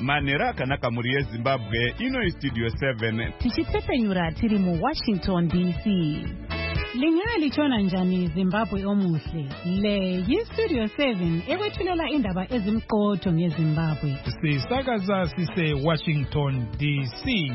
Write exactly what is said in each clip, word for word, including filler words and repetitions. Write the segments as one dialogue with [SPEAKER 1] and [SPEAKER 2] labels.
[SPEAKER 1] manhero akanaka mhuri yeZimbabwe. Ino Studio seven
[SPEAKER 2] tichitsepenyura tiri mu Washington D C. Lingalitshona njani Zimbabwe omuhle? Le yi-Studio seven ekwethulela indaba ezimqotho ngeZimbabwe.
[SPEAKER 3] Sisakaza sise Washington D C.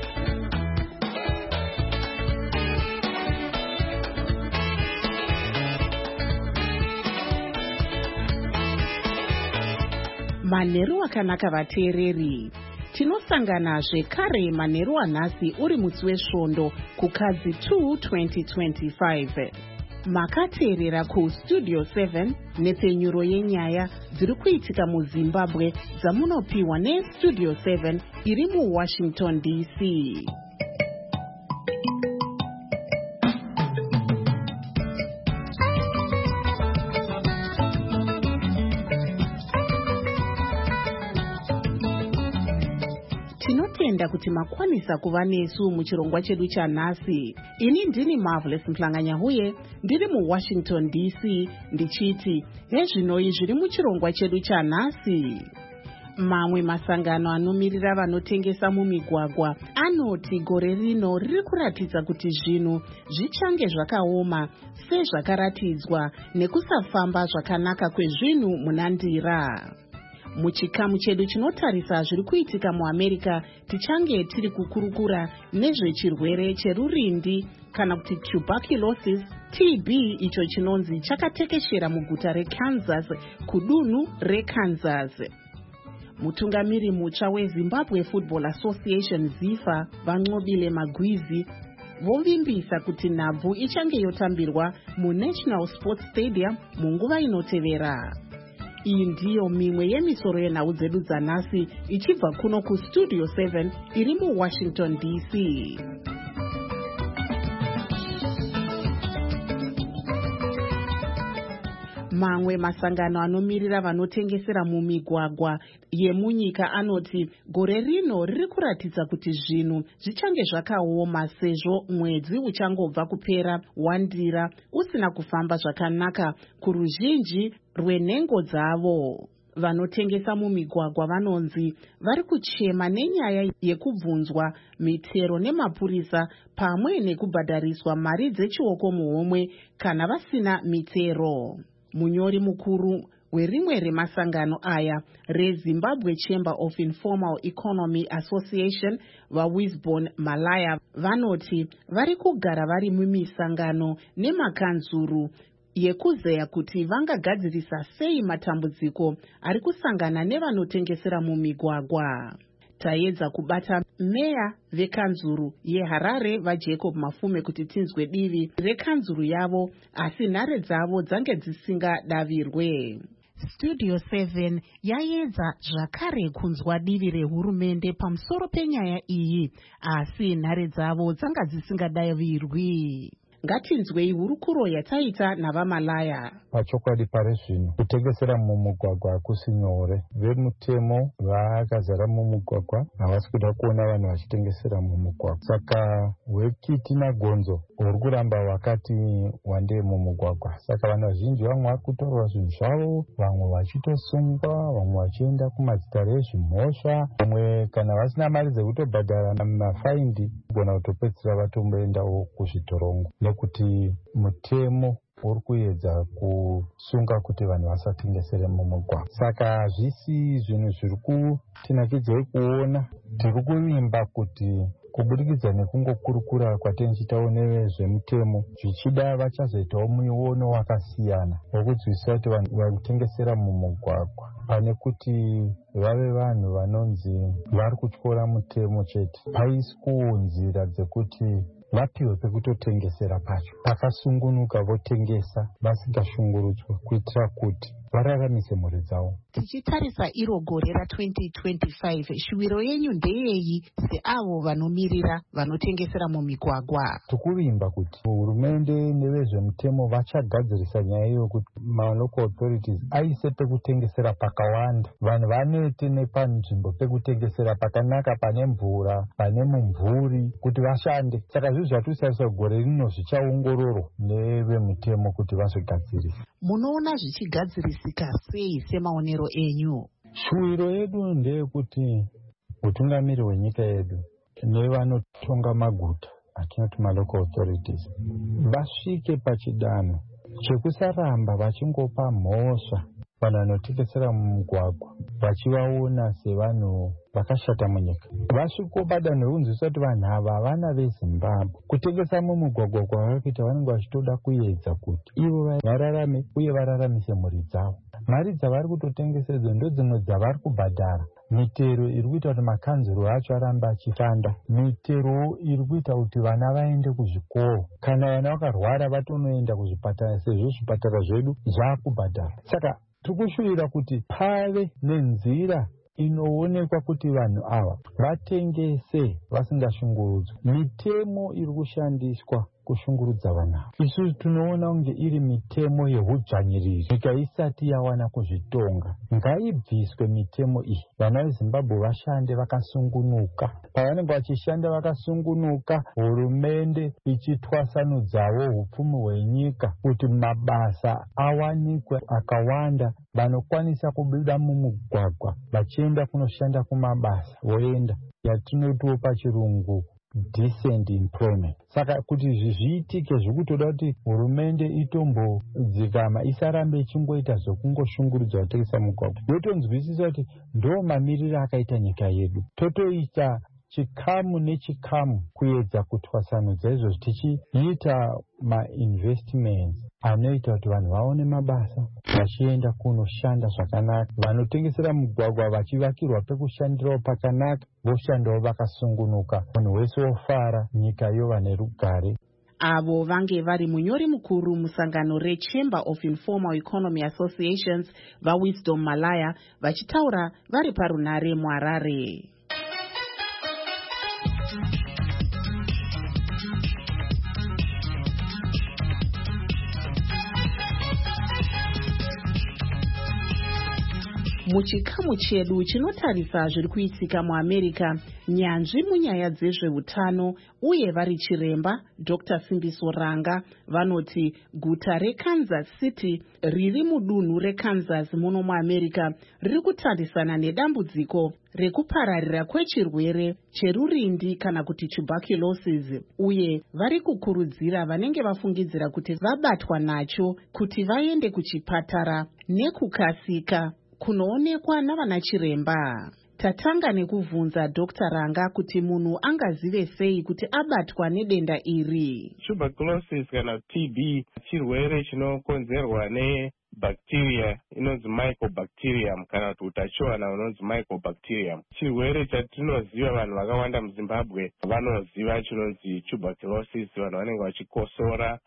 [SPEAKER 2] Manheru akanaka vateereri. Tinosangana zvekare manheru anhasi uri mutsi wesvondo kukadzi two twenty twenty-five. Makateerera kuStudio seven nepenyuro yenyaya dziri kuitika muZimbabwe dzamunopiwa neStudio seven iri muWashington D C. Tinotenda kuti makwanisa kuva nesu muchirongwa chedu chanhasi. Ini ndini Marvelous Mhlanganyahuye, ndiri muWashington D C, ndichiti nezvinoi zviri muchirongwa chedu chanhasi. Mamwe masangano anomirira vanotengesa mumigwagwa anoti gore rino riri kuratidza kuti zvinhu zvichange zvakaoma sezvakaratidzwa nekusafamba zvakanaka kwezvinhu munandira. Muchikamu chedu chinotarisa zviri kuitika muAmerica tichange tiri kukurukura nezvechirwere cherurindi kana kuti tuberculosis T B icho chinonzi chakatekeshera muguta reKansas kudunhu reKansas. Mutungamiri mutsva weZimbabwe Football Association ZIFA Vanqobile Magwizi vovimbisa kuti nhabvu ichange yotambirwa muNational Sports Stadium munguva inotevera. Iyi ndiyo mimwe yemisoro yenhau dzedu dzanhasi ichibva kuno kuStudio seven iri muWashington D C. Mamwe masangano anomirira vanotengesera mumigwagwa yemunyika anoti gore rino riri kuratidza kuti zvinhu zvichange zvakaoma sezvo mwedzi uchangobva kupera wandira usina kufamba zvakanaka kuruzhinji rwenhengo dzavo. Vanotengesa mumigwagwa vanonzi vari kuchema nenyaya yekubvunzwa mitero nemapurisa pamwe nekubhadhariswa mari dzechioko muhomwe kana vasina mitero. Munyori mukuru werimwe remasangano aya reZimbabwe Chamber of Informal Economy Association vaWisbon Malaya vanoti vari kugara vari mumisangano nemakanzuru yekuzeya kuti vangagadzirisa sei matambudziko ari kusangana nevanotengesera mumigwagwa. Taedza kubata meya vekanzuru yeHarare vaJacob Mafume kuti tinzwe divi rekanzuru yavo, asi nhare dzavo dzange dzisingadavirwe. Studio seven yaedza zvakare kunzwa divi rehurumende pamusoro penyaya iyi, asi nhare dzavo dzanga dzisingadavirwi. Ngatinzwei hurukuro yataita navaMalaya.
[SPEAKER 4] Pachokwadi pari zvino kutengesera mumugwagwa hakusi nyore. Vemutemo vakazara mumugwagwa havasi kuda kuona vanhu vachitengesera mumugwagwa. Saka wekiti nagonzo uri kuramba wakati wande mumugwagwa. Saka vanhu vazhinji vamwe vari kutorwa zvinhu zvavo, vamwe vachitosungwa, vamwe vachienda kumadzitare ezvimhosva, vamwe kana vasina mari dzekutobhadhara mafaindi gona kutopedzisira vatomboendawo kuzvitorongo. Nekuti mutemo uri kuedza kusunga kuti vanhu vasatengesere mumugwagwa. Saka hazvisi zvinhu zviri kutinakidzei kuona. Tiri kuvimba kuti kubudikidza nekungokurukura kwatinechitawo nevezvemutemo zvichida vachazoitawo muono wakasiyana wokudzivisa kuti vanhu vakutengesera mumugwagwa pane kuti vave vanhu vanonzi vari kutyora mutemo chete. Paisikuwo nzira dzekuti vapiwe pekutotengesera pacho pakasungunuka votengesa vasingashungurudzwe kuitira kuti vararamise mhuri dzavo.
[SPEAKER 2] Tichitarisa iro gore ratwenty twenty-five, shuviro yenyu ndeyeyi seavo vanomirira vanotengesera mumigwagwa?
[SPEAKER 4] Tikuvimba kuti hurumende nevezvemutemo vachagadzirisa nyaya iyo kuti malocal authorities aise pekutengesera pakawanda. Vanhu vanete nepanzvimbo pekutengesera pakanaka, pane mvura, pane mumvuri, kuti vashande. Saka zvinhu zvatisaisa gore rino zvichaongororwa nevemutemo kuti vazvigadzirisa.
[SPEAKER 2] Munoona zvichigadzirisika sei semaonero enyu?
[SPEAKER 4] Shuwiro yedu ndeyekuti utungamiri hwenyika yedu nevanotonga maguta atinoti malocal authorities vasvike pachidanho chekusaramba vachingopa mhosva vanhu vanotengesera mumugwagwa vachivaona sevanhu vakashata munyika. Vasviko padanho rekunzwisa kuti vanhu ava havana veZimbabwe. Kutengesa mumugwagwa kwavari kuita vanenge vachitoda kuedza kuti ivo vararame uye vararamise mhuri dzavo. Mari dzavari kutotengesa idzo ndodzimwe dzavari kubhadhara. Mitero iri kuita kuti makanzuro acho arambe achishanda. Mitero iri kuita kuti vana vaende kuzvikoro. Kana vana vakarwara vatonoenda kuzvipatara sezvo zvipatara zvedu zvakubhadhara. Saka tikushuvira kuti pave nenzira inoonekwa kuti vanhu ava vatengese vasingashungurudzwi. Mitemo iri kushandiswa kushungurudza vanhu. Isusu tunoona kunge iri mitemo yehudzvanyiriri. Nyika isati yawana kuzvitonga. Ngaibviswe mitemo iyi. Vana veZimbabwe vashande vakasungunuka. Pavanenge vachishanda vakasungunuka, hurumende ichitwasanudzawo hupfumi hwenyika kuti mabasa awanikwe akawanda. Vanokwanisa kubuda mumugwagwa vachienda kunoshanda kumabasa voenda yatinotiwo pachirungu decent employment. Saka kuti izvi zviitike zvikutoda kuti hurumende itombodzikama isarambe ichingoita zvokungoshungurudza vatengesa mugwagwa. Yotonzwisisa kuti ndo mamiriro akaita nyika yedu. Totoita chikamu nechikamu kuedza kutwasanudza izvozvo tichiita ma-investments anoita kuti vanhu vaone mabasa vachienda kunoshanda zvakanaka. Vanotengesera mugwagwa vachivakirwa pekushandirawo pakanaka voshandawo vakasungunuka. Munhu wese ofara, nyika yova nerugare.
[SPEAKER 2] Avo vange vari munyori mukuru musangano reChamber of Informal Economy Associations vaWisdom Malaya vachitaura vari parunare muHarare. Muchikamu chedu chinotarisa zviri kuitika muAmerica, nyanzvi munyaya dzezveutano uye vari chiremba Doctor Simbiso Ranga vanoti guta reKansas City riri mudunhu reKansas muno muAmerica riri kutarisana nedambudziko rekupararira kwechirwere cherurindi kana kuti tuberculosis, uye vari kukurudzira vanenge vafungidzira kuti vabatwa nacho kuti vaende kuchipatara nekukasika kunoonekwa navana chiremba. Tatanga nekuvunza Doctor Ranga kuti munhu angazive sei kuti abatwa nedenda iri.
[SPEAKER 5] Tuberculosis kana T B chirwere chinokonzerwa nebacteria inonzi Mycobacterium kana kuti utachiona unonzi Mycobacterium. Chirwere chatinoziva vanhu vakawanda muZimbabwe vanoziva chinonzi tuberculosis. Vanhu vanenge vachikosora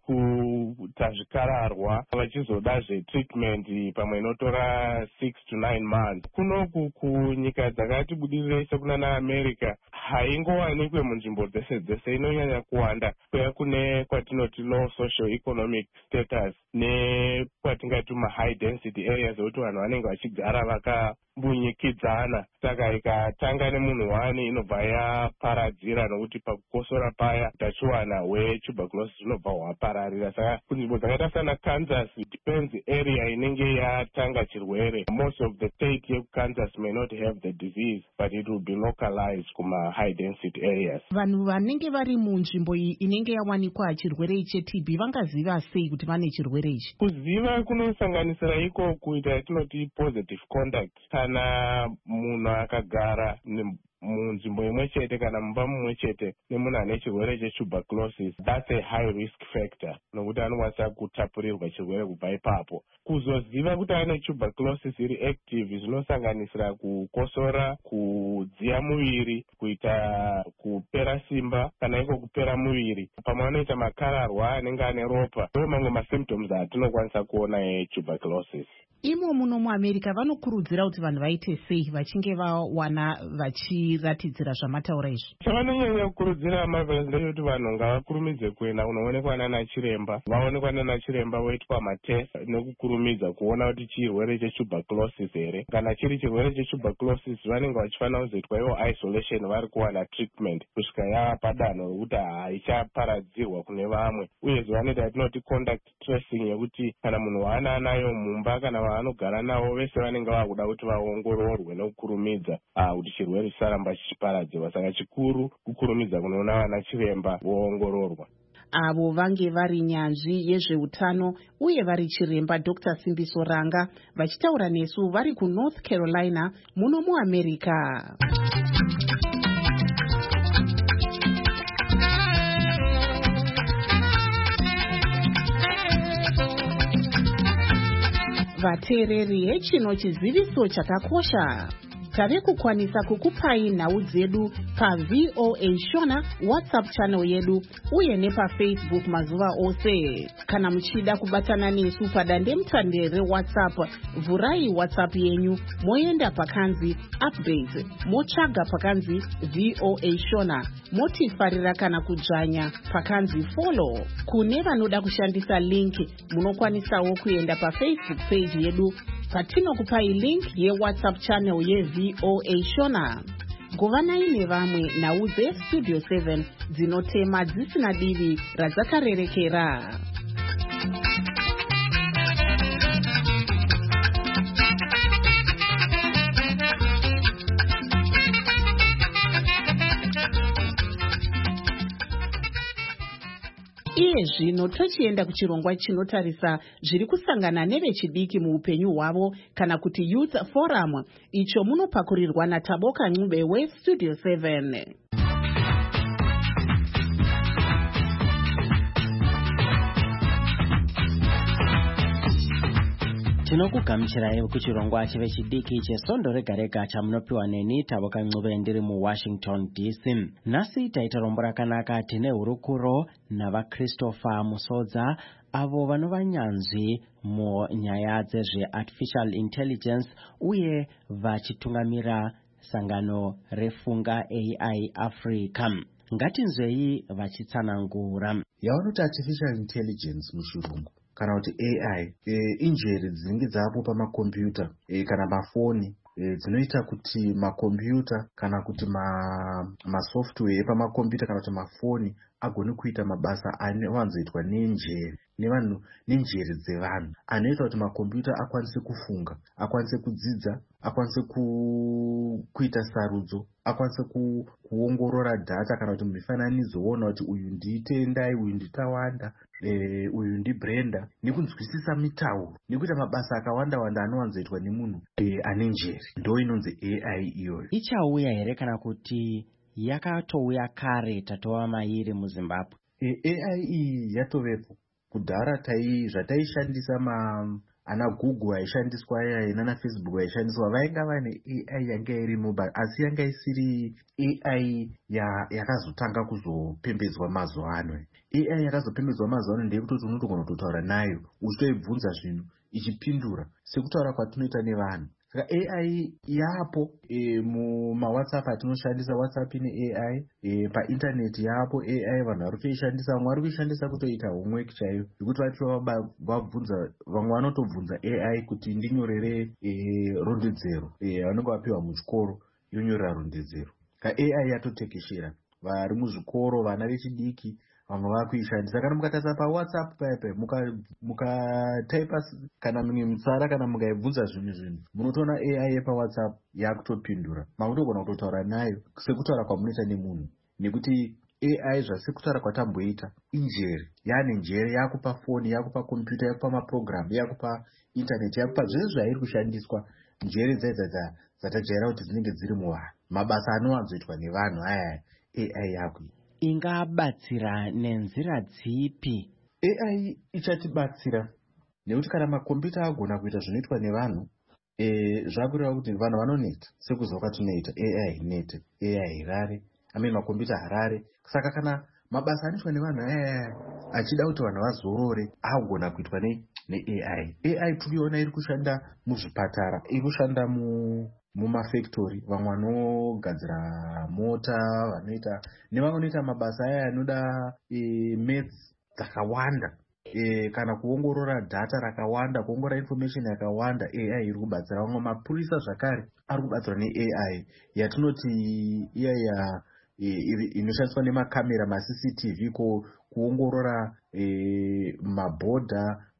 [SPEAKER 5] nekuita zvikararwa vachizodazve treatment pamwe inotora six to nine months. Kunoku kunyika dzakatibudirira sekunana America haingowanikwe munzvimbo dzese dzese, inonyanya kuwanda kuya kune kwatinoti low social economic status nekwatingati high density areas ekuti vanhu vanenge vachigara vakambunyikidzana. Saka ikatanga nemunhu wani inobva yaparadzira nokuti pakukosora paya utachiwana hwetuberculosis unobva hwapararira. Saka kunzvimbo dzakaita sana Kansas, depends area inenge yatanga chirwere. Most of the state yeKansas may not have the disease, but it will be localized kuma high density areas.
[SPEAKER 2] Vanhu vanenge vari munzvimbo iyi inenge yawanikwa chirwere cheT B vangaziva sei kuti vane chirwere ichi?
[SPEAKER 5] Kuziva kunosanganisira iko kuita yatinoti positive contact. Kana munhu akagara munzvimbo imwe chete kana mumba mumwe chete nemunhu ane chirwere chetuberculosis, that's a high risk factor nokuti anokwanisa kutapurirwa chirwere kubva ipapo. Kuzoziva kuti ane tuberculosis iri active zvinosanganisira kukosora, kudziya muviri, kuita kupera simba kana iko kupera muviri, pamwe anoita makararwa anenge ane ropa. Ndo mamwe masymptoms atinokwanisa kuona etuberculosis.
[SPEAKER 2] Imo muno muAmerica vanokurudzira kuti vanhu vaite sei vachinge vawana vachiratidzira zvamataura izvi?
[SPEAKER 5] Chavanonyanya kukurudzira Marvelous ndechekuti vanhu ngavakurumidze kuenda kunoonekwa nana chiremba. Vaonekwa nana chiremba voitwa matest nekukurumidza kuona kuti chirwere chetuberculosis here. Kana chiri chirwere chetuberculosis vanenge vachifanira kuzoitwa ivo isolation vari kuwana treatment kusvika yava padanho rokuti haichaparadzirwa kune vamwe. Uyezve vanoita yatinoti contact tracing yekuti kana munhu waana nayo mumba kana vaanogara navo vese vanenge vakuda kuti vaongororwe nokukurumidza kuti chirwere chisaramba chichiparadzirwa. Saka chikuru kukurumidza kunoona vana chiremba voongororwa.
[SPEAKER 2] Avo vange vari nyanzvi yezveutano uye vari chiremba Doctor Simbiso Ranga vachitaura nesu vari kuNorth Carolina muno muAmerica. Vateereri, hechino chiziviso chakakosha. Tave kukwanisa kukupai nhau dzedu pa V O A Shona WhatsApp channel yedu uye nepa Facebook mazuva ose. Kana muchida kubatana nesu padande mutande reWhatsApp, vurai WhatsApp yenyu moenda pakanzi update, motsvaga pakanzi V O A Shona, motifarira kana kudzvanya pakanzi follow. Kune vanoda kushandisa link, munokwanisawo kuenda pa Facebook page yedu patinokupai link yeWhatsApp channel ye V O A Shona. Govanai nevamwe nhau dzeStudio seven dzinotema dzisina divi radzakarerekera. Iye zvino tochienda kuchirongwa chinotarisa zviri kusangana nevechidiki muupenyu hwavo kana kuti Youth Forum, icho munopakurirwa naTaboka Ncube weStudio seven.
[SPEAKER 6] Tinokugamuchirai kuchirongwa chevechidiki chesondo rega rega chamunopiwa neni Taboka Ncube ndiri muWashington D C. Nhasi taita rombo rakanaka tine hurukuro navaChristopher Musodza, avo vanova nyanzvi munyaya dzezveartificial intelligence uye vachitungamira sangano refunga A I Africa. Ngatinzwei vachitsanangura.
[SPEAKER 7] Yavanoti artificial intelligence muchirungu kana kuti A I e, injeri dzinenge dzapo pamakombiyuta e, kana mafoni e, dzinoita kuti makombiyuta kana kuti ma, masoftware epamakombiyuta kana kuti mafoni agone kuita mabasa anowanzoitwa nenjeri nevanhu nenjeri dzevanhu, anoita kuti makombiyuta akwanise kufunga, akwanise kudzidza, akwanise ku, kuita sarudzo, akwanise ku, kuongorora data kana kuti mifananidzo woona kuti uyu ndiitendai, uyu nditawanda, e, uyu ndibrenda, nekunzwisisa mitauro, nekuita mabasa akawanda wanda anowanzoitwa nemunhu e, ane njeri. Ndo inonzi A I iyoyo.
[SPEAKER 6] Ichauya here kana kuti yakatouya kare tatova mairi muZimbabwe?
[SPEAKER 7] E, A I iyi yatovepo kudhara. Tai zvataishandisa ma ana Google aishandiswa yai nana Facebook aishandiswa, vainga vane A I yanga iri mobile, asi yanga isiri A I ya yakazotanga kuzopembedzwa mazuva ano. A I yakazopembedzwa mazuva ano ndeyekuti unotogona kutotaura nayo uchitoibvunza zvinhu ichipindura sekutaura kwatinoita nevanhu. Saka A I yapo e, mumawhatsapp atinoshandisa, WhatsApp ine A I, e, paintaneti yapo A I, vanhu vari kutoishandisa, vamwe vari kuishandisa kutoita homework chaiyo, zvokuti vachivabvunza, vamwe vanotobvunza A I kuti ndinyorere e, rondedzero e, vanenge vapiwa muchikoro yonyorera rondedzero. Ka A I yatotekeshera vari muzvikoro, vana vechidiki vamwe vakuishandisa. Kana mukatarisa paWhatsApp paipai mukataipa muka kana mimwe mutsara kana mukaibvunza zvinhu zvinhu, munotoona A I yepaWhatsApp yakutopindura, makutogona kutotaura nayo sekutaura kwamunoita nemunhu, nekuti A I zvasekutaura kwatamboita injeri, yaane njeri, yakupa foni, yakupa kompyuta, yakupa maprogram, yakupa internet, yakupa zvese zvairi kushandiswa. Njeri dzaidza dzatajaira kuti dzinenge dziri muvanhu, mabasa anowanzoitwa nevanhu aya A I yakuita.
[SPEAKER 6] Ingabatsira nenzira dzipi?
[SPEAKER 7] A I ichatibatsira nekuti kana makombiyuta agona kuita zvinoitwa nevanhu, e, zvakureva kuti vanhu vanoneta sekuzoka tunoita. A I nete, A I rare, amene makombiyuta harare. Saka kana mabasa anoitwa nevanhu aya achida kuti vanhu vazorore, agona kuitwa ne, ne A I. A I turiona iri kushanda muzvipatara, iri kushanda mu mumafactory, vamwe vanogadzira mota, vanoita nevamwe vanoita mabasa aya anoda e, maths dzakawanda, e, kana kuongorora data rakawanda, kuongorora information yakawanda. A I iri kubatsira. Vamwe mapurisa zvakare ari kubatsirwa ne-A I yatinoti iya ya e, inoshandiswa nemakamera, maCCTV, ku, kuongorora e, mabhodha,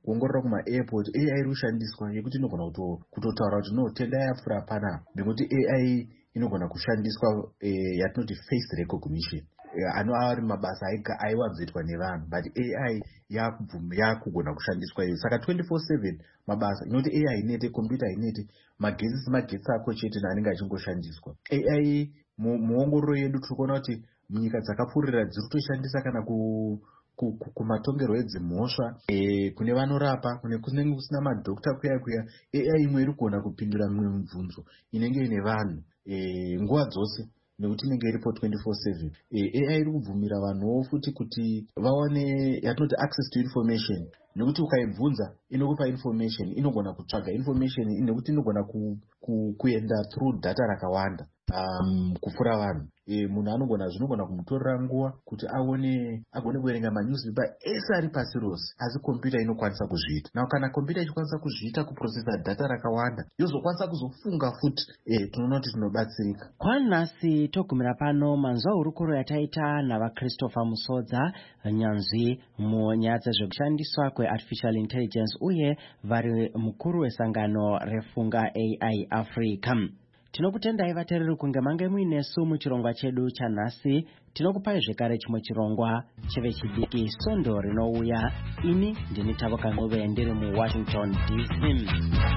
[SPEAKER 7] kuongorora kuma-airport A I iri kushandiswa yekuti inogona kutotaura kuti no tenda yapfuura panapa, nekuti A I inogona kushandiswa e, yatinoti face recognition anova ari mabasa aiwanzoitwa nevanhu, but A I yakugona kushandiswa iyo. Saka twenty-four seven mabasa, inoti A I inete, computer inete, magetsi semagetsi ako chete anenge achingoshandiswa. A I muongororo yedu tiri kuona kuti munyika dzakapfuurira dziri kutoshandisa kana ku kumatongerwo edzimhosva, e, kune vanorapa, kune kunenge kusina madhokta kuya kuya, A I imwe iri kugona kupindura mimwe mibvunzo inenge ine vanhu e, nguva dzose, nekuti inenge iripo twenty-four seven. e, A I iri kubvumira vanhuwo futi kuti vawane yatinoti access to information, nekuti ukaibvunza inokupa information, inogona kutsvaga information nekuti inogona ku, ku, kuenda through data rakawanda um, kupfuura vanhu. E, munhu anogona zvinogona kumutorera nguva kuti aone agone kuverenga manewspaper ese ari pasi rose, asi kompyuta inokwanisa kuzviita. Now kana kompyuta ichikwanisa kuzviita, kuprocessa data rakawanda, yozokwanisa kuzofunga futi, e, tinoona kuti tinobatsirika.
[SPEAKER 6] Kwanhasi togumira pano manzwa hurukuro yataita navaChristopher Musodza, nyanzvi munyaya dzezvekushandiswa kweartificial intelligence uye vari mukuru wesangano refunga A I Africa. Tinokutendai vateereri kunge mange muinesu muchirongwa chedu chanhasi. Tinokupai zvekare chimwe chirongwa chevechidiki Sondo rinouya. Ini ndini Tavoka Ngove ndiri muWashington D C.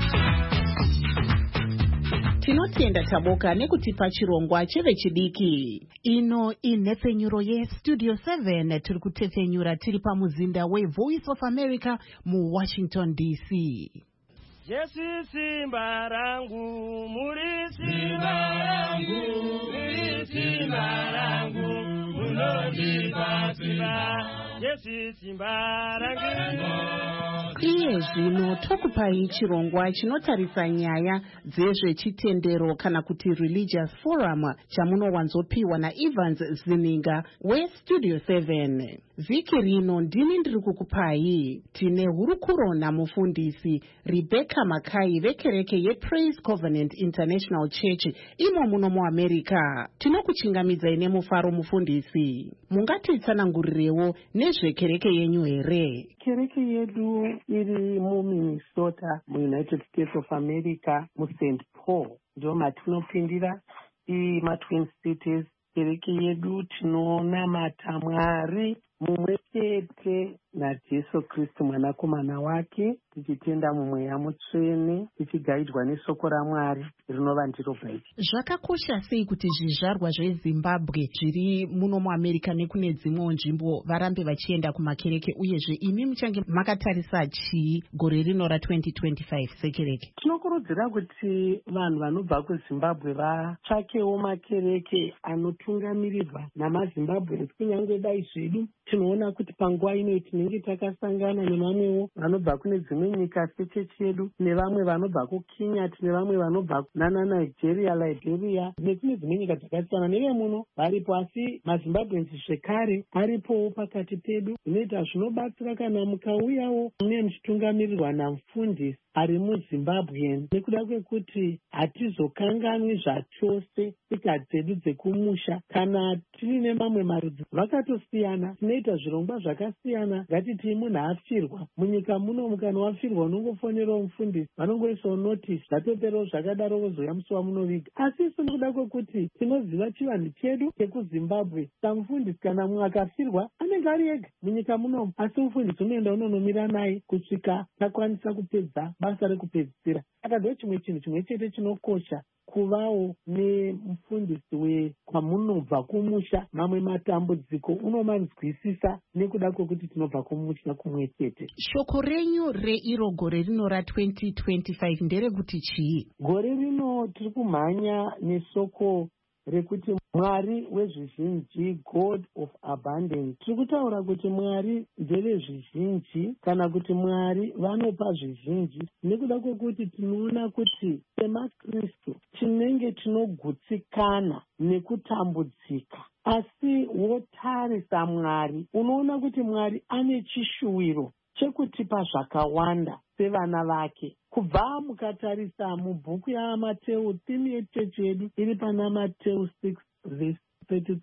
[SPEAKER 2] Tinotenda Taboka nekutipa chirongwa chevechidiki. Ino inhepfenyuro yestudio seven tiri kutepfenyura tiri pamuzinda weVoice of America muWashington D C.
[SPEAKER 8] Yesu simba rangu, muri simba rangu, muri simba rangu, munondipasira. Yesu simba rangu.
[SPEAKER 2] Iye zvino tokupai chirongwa chinotarisa nyaya dzezvechitendero kana kuti religious forum chamunowanzopiwa naEvans Zininga weStudio seven. Vhiki rino ndini ndiri kukupai. Tine hurukuro namufundisi Rebecca Makai vekereke yePraise Covenant International Church imo muno muAmerica. Tinokuchingamidzai nemufaro mufundisi. Mungatitsanangurirewo nezvekereke yenyu here?
[SPEAKER 9] Kereke yedu iri muMinnesota, muUnited States of America, muSaint Paul ndio matinopindira imaTwin Cities. Kereke yedu tinonamata Mwari mumwe chete naJesu Kristu mwanakomana wake, tichitenda mumweya mutsvene, tichigaidwa nesoko raMwari rinova ndiro Bhaibheri.
[SPEAKER 2] Zvakakosha sei kuti zvizvarwa zveZimbabwe zviri muno muAmerica nekune dzimwewo nzvimbo varambe vachienda kumakereke, uyezve imi muchange makatarisa chii gore rino ratwenty twenty-five sekereke?
[SPEAKER 9] Tinokurudzira kuti vanhu vanobva kuZimbabwe vatsvakewo makereke anotungamirirwa namaZimbabweans. Kunyange dai zvedu tinoona kuti panguva ino tinenge takasangana nevamwewo vanobva kune dzimwe nyika sechechi yedu, nevamwe vanobva kuKenya, tine vamwe vanobva nana Nigeria, Liberia nekune dzimwe nyika dzakasiyana, nevemuno varipo, asi maZimbabweans zvekare aripowo pakati pedu. Zvinoita zvinobatsira kana mukauyawo mune muchitungamirirwa namufundisi ari muZimbabwe, nekuda kwekuti hatizokanganwi zvachose tsika dzedu dzekumusha. Kana tiine mamwe marudzi vakatosiyana, tinoita zvirongwa zvakasiyana. Ngatiti munhu afirwa munyika muno, kana wafirwa unongofonerawo mufundisi, vanongoisawo notisi, zvatoperawo zvakadaro, wozoya musi wamunoviga. Asi isu nekuda kwekuti tinoziva chivanhu chedu chekuZimbabwe, samufundisi kana mumwe akafirwa anenge ari ega munyika munomu, asi mufundisi unoenda unonomira naye kusvika takwanisa kupedza basa rekupedzisira. Saka ndo chimwe chinhu chimwe chete chinokosha, kuvawo nemufundisi wekwamunobva kumusha. Mamwe matambudziko unomanzwisisa nekuda kwekuti tinobva kumusha kumwe chete.
[SPEAKER 2] Shoko renyu reiro gore rino ratwenty twenty-five nderekuti chii? Gore
[SPEAKER 9] rino tiri kumhanya nesoko rekuti Mwari wezvizhinji, God of abundance. Tiri kutaura kuti Mwari ndevezvizhinji, kana kuti Mwari vanopa zvizhinji, nekuda kwekuti tinoona kuti semaKristu tinenge tinogutsikana nekutambudzika, asi wotarisa Mwari unoona kuti Mwari ane chishuwiro chekutipa zvakawanda sevana vake. Kubva mukatarisa mubhuku yaMateo, theme yechechi yedu iri pana Mateo six verse thirty-three,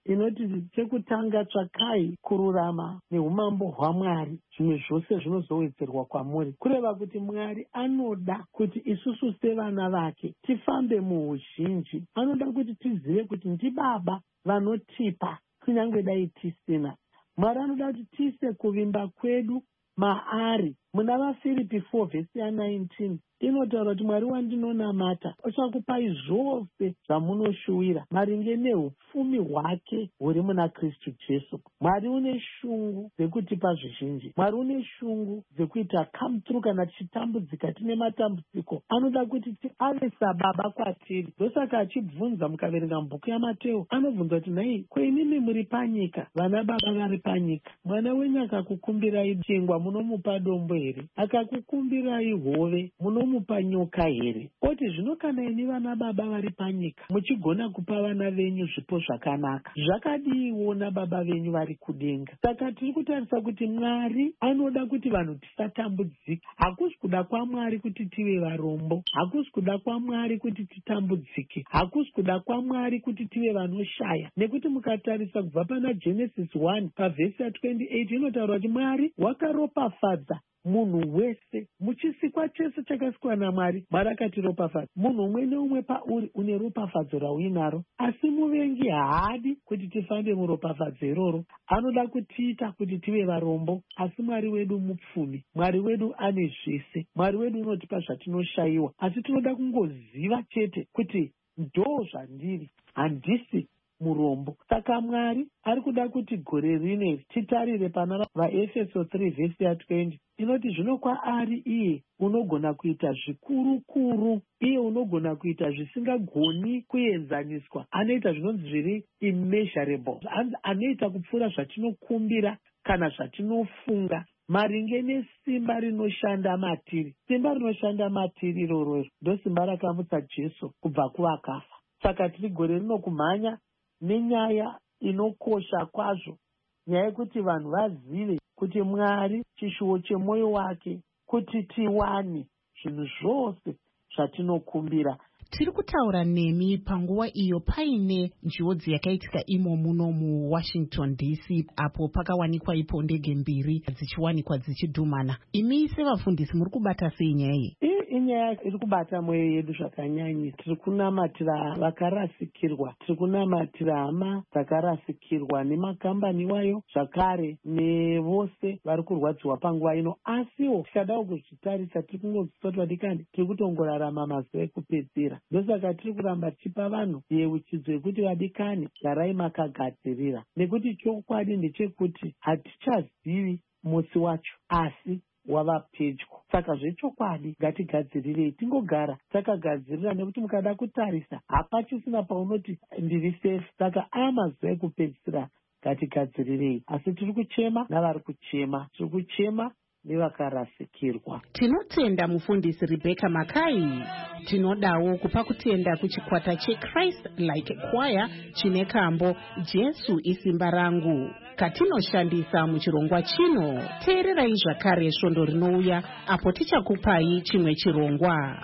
[SPEAKER 9] inoti chekutanga tsvakai kururama neumambo hwaMwari, zvimwe zvose zvinozowedzerwa kwamuri. Kureva kuti Mwari anoda kuti isusu sevana vake tifambe muuzhinji. Anoda kuti tizive kuti ndibaba vanotipa kunyange dai tisina. Mwari anoda kuti tiise kuvimba kwedu maari. Muna vaFiripi four vhesi ya nineteen inotaura kuti Mwari wandinonamata uchakupai zvose zvamunoshuwira maringe neupfumi hwake huri muna Kristu Jesu. Mwari une shungu dzekutipa zvizhinji. Mwari une shungu dzekuita come through kana tichitambudzika tine matambudziko. Anoda kuti ave sababa kwatiri. Ndosaka achibvunza mukaverenga mubhuku yaMateo, anobvunza kuti nhai kwenimi muri panyika, vana baba vari panyika. Mwana wenyu akakukumbirai chingwa munomupa dombo here? Akakukumbirai hove munomupa nyoka here? Oti zvino kana ini vana baba vari panyika muchigona kupa vana venyu zvipo zvakanaka, zvakadiiona baba venyu vari kudenga. Saka tiri kutarisa kuti Mwari anoda kuti vanhu tisatambudzika. Hakusi kuda kwaMwari kuti tive varombo, hakusi kuda kwaMwari kuti titambudzike, hakusi kuda kwaMwari kuti tive vanoshaya. Nekuti mukatarisa kubva pana Genesis one pavhesi ya twenty-eight inotaura kuti Mwari wakaropafadza munhu wese muchisikwa chese chakasikwa naMwari. Mwari akatiropafadza munhu umwe neumwe pauri une ropafadzo rauinaro, asi muvengi haadi kuti tifambe muropafadzo iroro. Anoda kutiita kuti tive varombo, asi Mwari wedu mupfumi. Mwari wedu ane zvese. Mwari wedu unotipa zvatinoshayiwa, asi tinoda kungoziva chete kuti ndo zvandiri, handisi murombo. Saka Mwari ari kuda kuti gore rine titarire pana vaEfeso three vhesi ya twenty inoti zvino kwaari iye unogona kuita zvikuru kuru, iye unogona kuita zvisingagoni kuenzaniswa, anoita zvinonzi zviri immeasurable, anoita kupfuura zvatinokumbira kana zvatinofunga, maringe nesimba rinoshanda matiri. Simba rinoshanda matiri iroro ndo simba rakamutsa Jesu kubva kuvakafa. Saka tiri gore rino kumhanya nenyaya inokosha kwazvo, nyaya yekuti vanhu vazive kuti Mwari chishuwo chemwoyo wake kuti tiwane zvinhu zvose zvatinokumbira.
[SPEAKER 2] Tiri kutaura nemi panguva iyo paine njodzi yakaitika imo muno muWashington D C apo pakawanikwa ipo ndege mbiri dzichiwanikwa dzichidhumana. Imi sevafundisi muri kubata sei nyaya iyi?
[SPEAKER 9] Inyaya iri kubata mwoyo yedu zvakanyanya. Tiri kunamatira vakarasikirwa, tiri kunamatira hama dzakarasikirwa nemakambani wayo, zvakare nevose vari kurwadziwa panguva ino. Asiwo tikadawo kuzvitarisa tiri kungozvisoti vadikani tiri kutongorarama mazuva ekupedzisira. Ndosaka tiri kuramba tichipa vanhu yeuchidzo yekuti vadikani garai makagadzirira, nekuti chokwadi ndechekuti hatichazivi musi wacho asi wava pedyo. Saka zvechokwadi ngatigadzirirei, tingogara takagadzirira, nekuti mukada kutarisa hapachisina paunoti ndiri safe. Saka amazuva ekupedzisira ngatigadzirirei, asi tiri kuchema navari kuchema, tiri kuchema nevakarasikirwa.
[SPEAKER 2] Tinotenda mufundisi Rebecca Makai. Tinodawo kupa kutenda kuchikwata cheChrist Like Choir chine kambo Jesu isimba rangu katinoshandisa muchirongwa chino. Teererai zvakare svondo rinouya apo tichakupai chimwe chirongwa.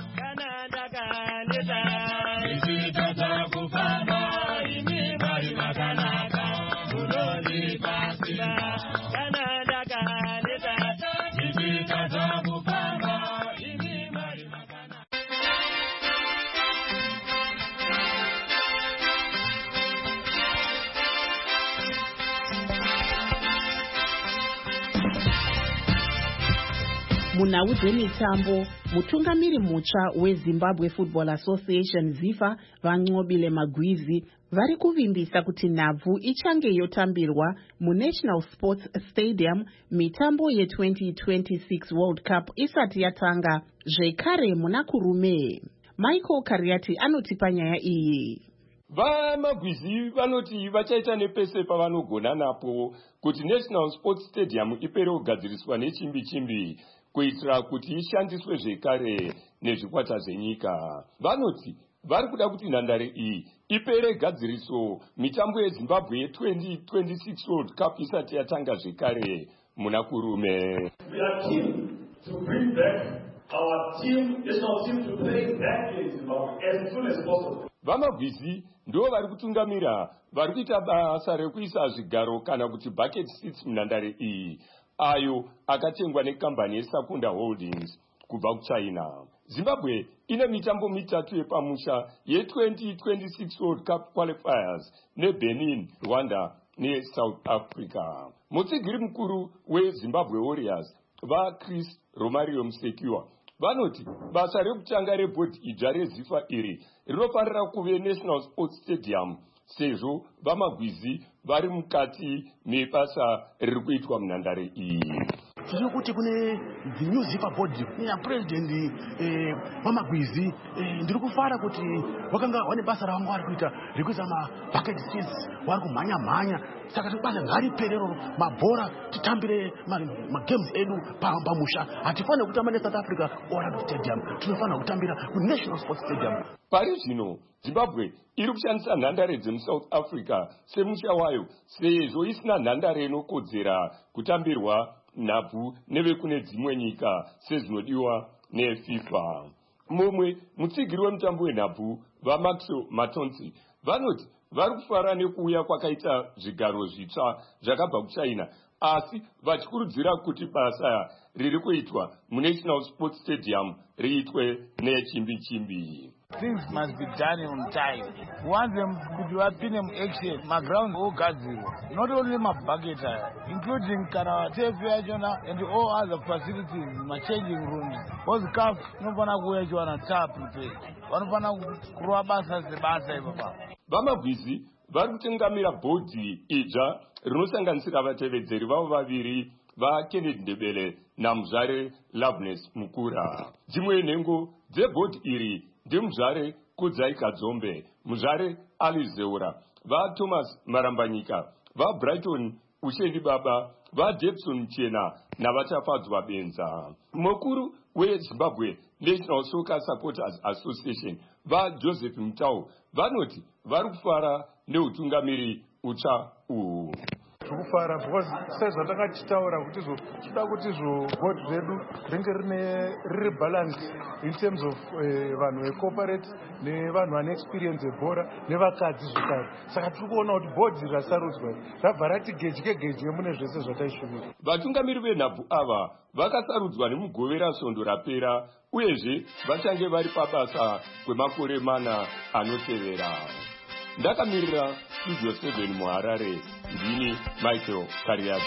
[SPEAKER 2] Munhau dzemitambo, mutungamiri mutsva weZimbabwe Football Association ZIFA Vanqobile Magwizi vari kuvimbisa kuti nhabvu ichange yotambirwa muNational Sports Stadium mitambo ye-twenty twenty-six World Cup isati yatanga zvekare muna kurume. Michael Kariati anotipa nyaya iyi.
[SPEAKER 10] VaMagwizi vanoti vachaita nepese pavanogona napo kuti National Sports Stadium ipere kugadziriswa nechimbi chimbi kuitira kuti ishandiswe zvekare nezvikwata zvenyika. Vanoti vari kuda kuti nhandare iyi ipere gadziriso mitambo yeZimbabwe ye-twenty twenty-six World Cup isati yatanga zvekare muna kurume.
[SPEAKER 11] We are keen to bring back our team, national team, to play back in Zimbabwe as soon as possible.
[SPEAKER 10] VaMagwizi ndo vari kutungamira vari kuita basa rekuisa zvigaro kana kuti bucket seats munhandare iyi, ayo akatengwa nekambani yeSakunda Holdings kubva kuchina. Zimbabwe ine mitambo mitatu yepamusha ye-twenty twenty-six World Cup qualifiers neBenin, Rwanda neSouth Africa. Mutsigiri mukuru weZimbabwe Warriors vaChris Romario Musekiwa vanoti basa rekutanga rebhodhi idzva rezifa iri rinofanira kuve National Sports Stadium sezvo vamagwizi vari mukati mebasa riri kuitwa munhandare iyi.
[SPEAKER 12] tiri kuti kune the new zifa board kuna president eh vamagwizi eh, ndiri kufara kuti vakanga vane basa ravanga vari kuita rekuisa ma bucket seats vari kumhanya mhanya, saka tibasa ngariperero mabhora titambire ma games edu pamusha. Hatifanira kutamba neSouth Africa Orlando Stadium, tinofanira kutambira kuNational Sports Stadium.
[SPEAKER 10] Pari zvino Zimbabwe iri kushandisa nhandare dzemuSouth Africa semusha wayo sezvo isina nhandare inokodzera kutambirwa nhabvu nevekune dzimwe nyika sezvinodiwa neFIFA. Mumwe mutsigiri wemutambo wenhabvu vaMaxwell Matonzi vanoti vari kufara nekuuya kwakaita zvigaro zvitsva zvakabva kuchina, asi vachikurudzira kuti basa riri kuitwa muNational Sports Stadium riitwe nechimbi chimbi.
[SPEAKER 13] Things must be done on time. Once them could have been in action, my ground all gazero. Not only my bucket, including Kana, Tefiajona, and all other facilities, my changing rooms. Was calf, no one away to an tap prepare. One of them Kurabas has the Basa.
[SPEAKER 10] Vamagwizi vari kutengamira bhodhi idzva rinosanganisira vatevedzeri vavo vaviri vaKennedy Ndebele naMuzvare Loveness Mukura. Dzimwe nhengo dzebhodhi iri ndemuzvare Kudzai Kadzombe, Muzvare Ali Zeura, vaThomas Marambanyika, vaBrighton Ushendi Baba, vaDebson Chena navatafadzwa Benza. Mukuru weZimbabwe National Soccer Supporters Association vaJoseph Mutau vanoti vari kufara neutungamiri utsva uhu.
[SPEAKER 14] Tukufara because sezvo takachitaura kuti zvo tida kuti zvo board redu ringe rine riri balance in terms of vanhu vecorporate nevanhu vane experience ebhora nevakadzi zvakare. Saka tiri kuona kuti board rasarudzwa rabva rati gedye gedye mune zvese zvataishumira.
[SPEAKER 10] Vatungamiri venhabvu ava vakasarudzwa nemugovera svondo rapera uyezve vachange vari pabasa kwemakore mana anotevera. Ndakamirira Studio seven muHarare, ndini Michael Kariati.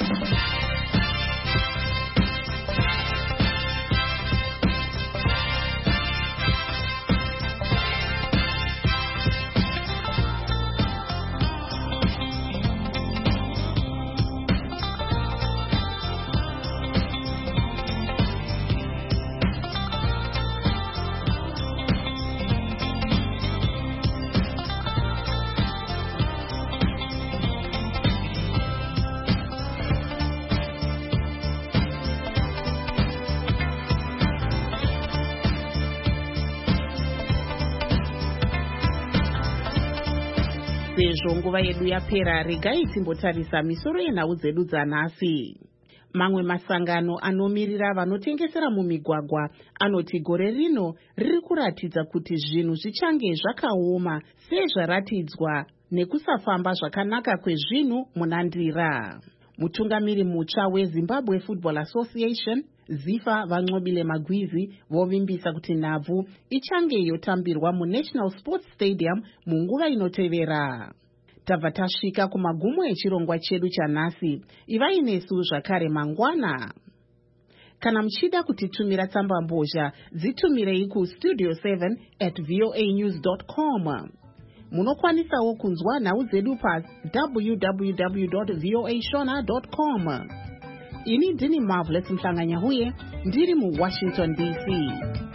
[SPEAKER 2] Sezvo nguva yedu yapera, regai timbotarisa misoro yenhau dzedu dzanhasi. Mamwe masangano anomirira vanotengesera mumigwagwa anoti gore rino riri kuratidza kuti zvinhu zvichange zvakaoma sezvaratidzwa nekusafamba zvakanaka kwezvinhu munandira. Mutungamiri mutsva weZimbabwe Football Association Zifa vaNcobile Magwizi vovimbisa kuti nhabvu ichange yotambirwa muNational Sports Stadium munguva inotevera. Tabva tasvika kumagumo echirongwa chedu chanhasi. Ivai nesu zvakare mangwana. Kana muchida kutitumira tsamba mbozha, dzitumirei ku studio seven at voanews dot com. Munokwanisawo kunzwa nhau dzedu pa w w w dot voa shona dot com. Ini ndini Marvelous Mhlanganyahuye, ndiri muWashington D C.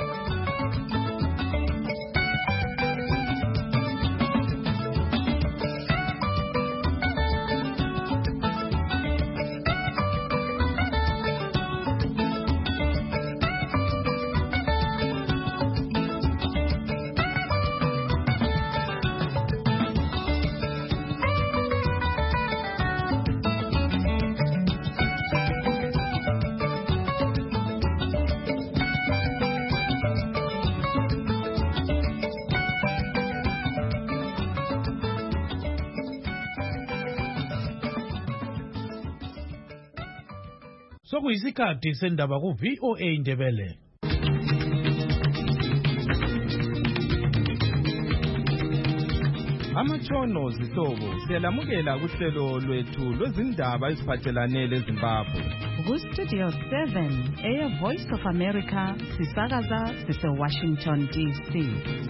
[SPEAKER 3] Sokuyisikhathi sendaba ku V O A Ndebele.
[SPEAKER 15] Amatshono zihlobo siyalamukela kuhlelo lwethu lwezindaba eziphathelane leZimbabwe.
[SPEAKER 16] Ku-Studio seven, Air Voice of America, sisakaza sise-Washington D C.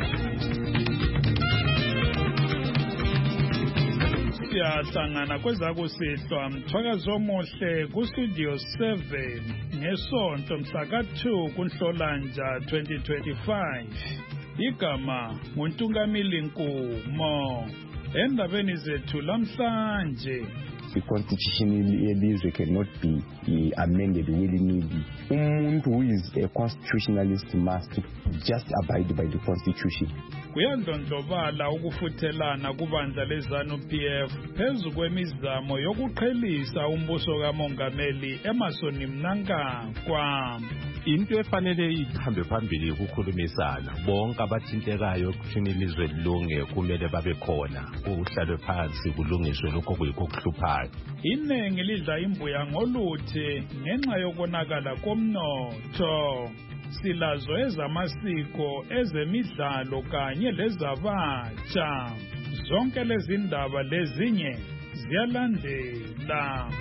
[SPEAKER 3] Siyahlangana kwezakusihlwa mthwakazi omuhle ku-Studio seven ngesonto mhlaka two kuNhlolanja twenty twenty-five. Igama nguNtungamili Nkumo. Endabeni zethu lamhlanje,
[SPEAKER 17] the constitution yelizwe cannot be uh, amended willy-nilly. Umuntu who is a constitutionalist must just abide by the constitution.
[SPEAKER 3] Kuyandlondlobala ukufuthelana kubandla leZANU P F phezu kwemizamo yokuqhelisa umbuso kamongameli Emmerson Mnangagwa.
[SPEAKER 18] Into efanele ihambe phambili ukukhulumisana bonke abathintekayo kuthini ilizwe lilunge kumele babe khona kuhlalwe phansi kulungiswe lokho kuyikuhluphayo.
[SPEAKER 3] Inengi lidla imbuya ngoluthe ngenxa yokonakala komnotho. Silazo ezamasiko, ezemidlalo kanye lezabatsha. Zonke lezi ndaba lezinye ziyalandela.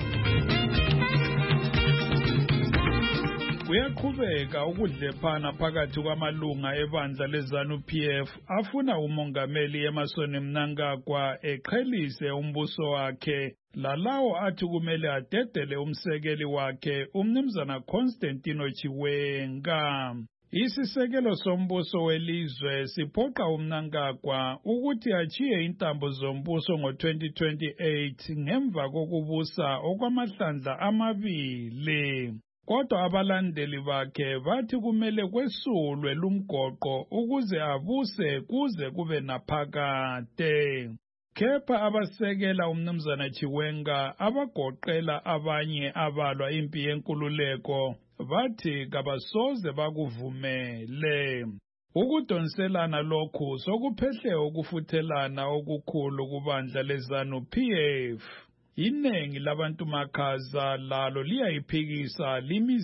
[SPEAKER 3] Kuyaqhubeka ukudlephana phakathi kwamalunga ebandla leZANU P F afuna umongameli Emmerson Mnangagwa eqhelise umbuso wakhe, lalawo athi kumele adedele umsekeli wakhe umnumzana Constantino Chiwenga. Isisekelo sombuso welizwe siphoqa uMnangagwa ukuthi achiye intambo zombuso ngo twenty twenty-eight ngemva kokubusa okwamahlandla amabili. Kodwa abalandeli bakhe bathi kumele kwesulwe lumgoqo ukuze abuse kuze kube naphakade. Kepha abasekela umnumzana Chiwenga abagoqela abanye abalwa impi yenkululeko bathi kabasoze bakuvumele. Ukudonselana lokhu sokuphehle ukufuthelana okukhulu kubandla leZANU P F. Iningi labantu makhaza lalo liyayiphikisa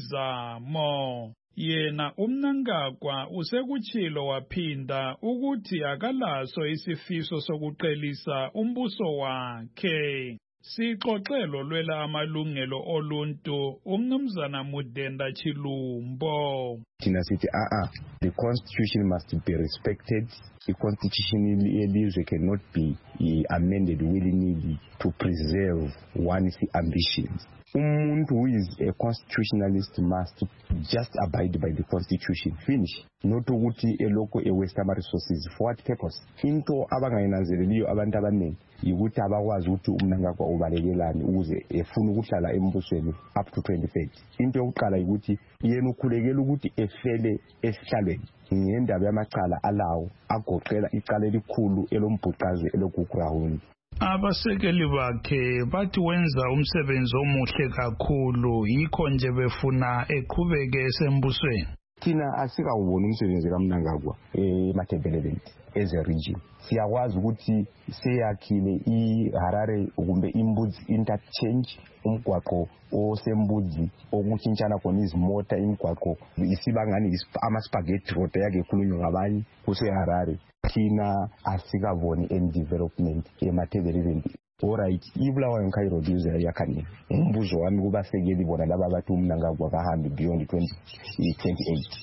[SPEAKER 3] limizamo. Yena uMnangagwa usekutshilo waphinda ukuthi akalaso isifiso sokuqhelisa umbuso wakhe. Sixoxelo lwela amalungelo oluntu umnumzana Mudenda Chilumbo.
[SPEAKER 17] Thina sithi a a the constitution must be respected. The constitution yelizwe cannot be uh, amended willy-nilly to preserve one's ambitions. Umuntu who is a constitutionalist must just abide by the constitution. Finish. Not ukuthi eloko e-waste ama-resources. For what purpose? Into abangayinanzeleliyo abantu abaningi yikuthi abakwazi ukuthi uMnangagwa ubalekelani ukuze efuna ukuhlala embusweni up to twenty thirty. Into yokuqala yikuthi yena ukhulekela ukuthi efele esihlalweni ngendaba yamacala alawo agoqela icala elikhulu elombhuqazi elokuground.
[SPEAKER 3] Abasekeli bakhe bathi wenza umsebenzi omuhle kakhulu, yikho nje befuna eqhubeke esembusweni.
[SPEAKER 17] Thina asikawubona umsebenzi kaMnangagwa eMatabeleland as a region. Siyakwazi ukuthi seyakhile iHarare kumbe iMbudzi interchange, umgwaqo osembudzi okuntshintshana khona izimota, imigwaqo isibangani ama-spaghetti road yake ekhulunywa ngabanye kuseHarare. Thina asikaboni any development eMatabeleland. Alright, ibulawayo nkairo diuze yakani. Umbuzo wami kubasekeli bona laba bathi uMnangagwa kahambe beyond twenty twenty-eight.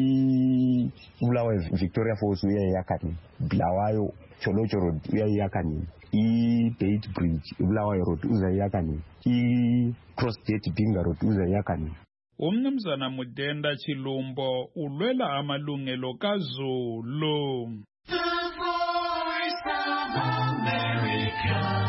[SPEAKER 17] I Bulawayo Victoria Falls uyayakani. Bulawayo Cholocho Road uyayakani. I Beit Bridge Bulawayo Road uzayakani. I Cross Gate Binga Road uzayakani.
[SPEAKER 3] Umnumzana Mudenda Chilumbo ulwela amalungelo kaZulu.
[SPEAKER 19] The Voice of America.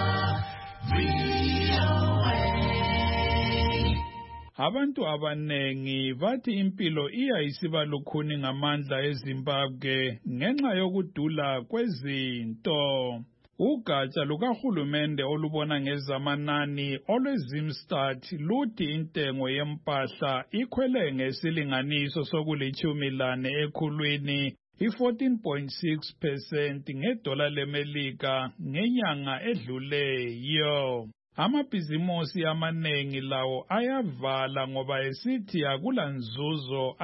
[SPEAKER 3] Abantu abanengi bathi impilo iya isiba lukhuni ngamandla eZimbabwe ngenxa yokudula kwezinto. Ugatsha lukahulumende olubona ngezamanani olweZimstat luthi intengo yempahla ikhwele ngesilinganiso sokulithumi lane ekhulwini i-fourteen point six percent ngedola leMelika ngenyanga edluleyo. amabhizimosi amanengi lawo ayavala ngoba esithi akula nzuzo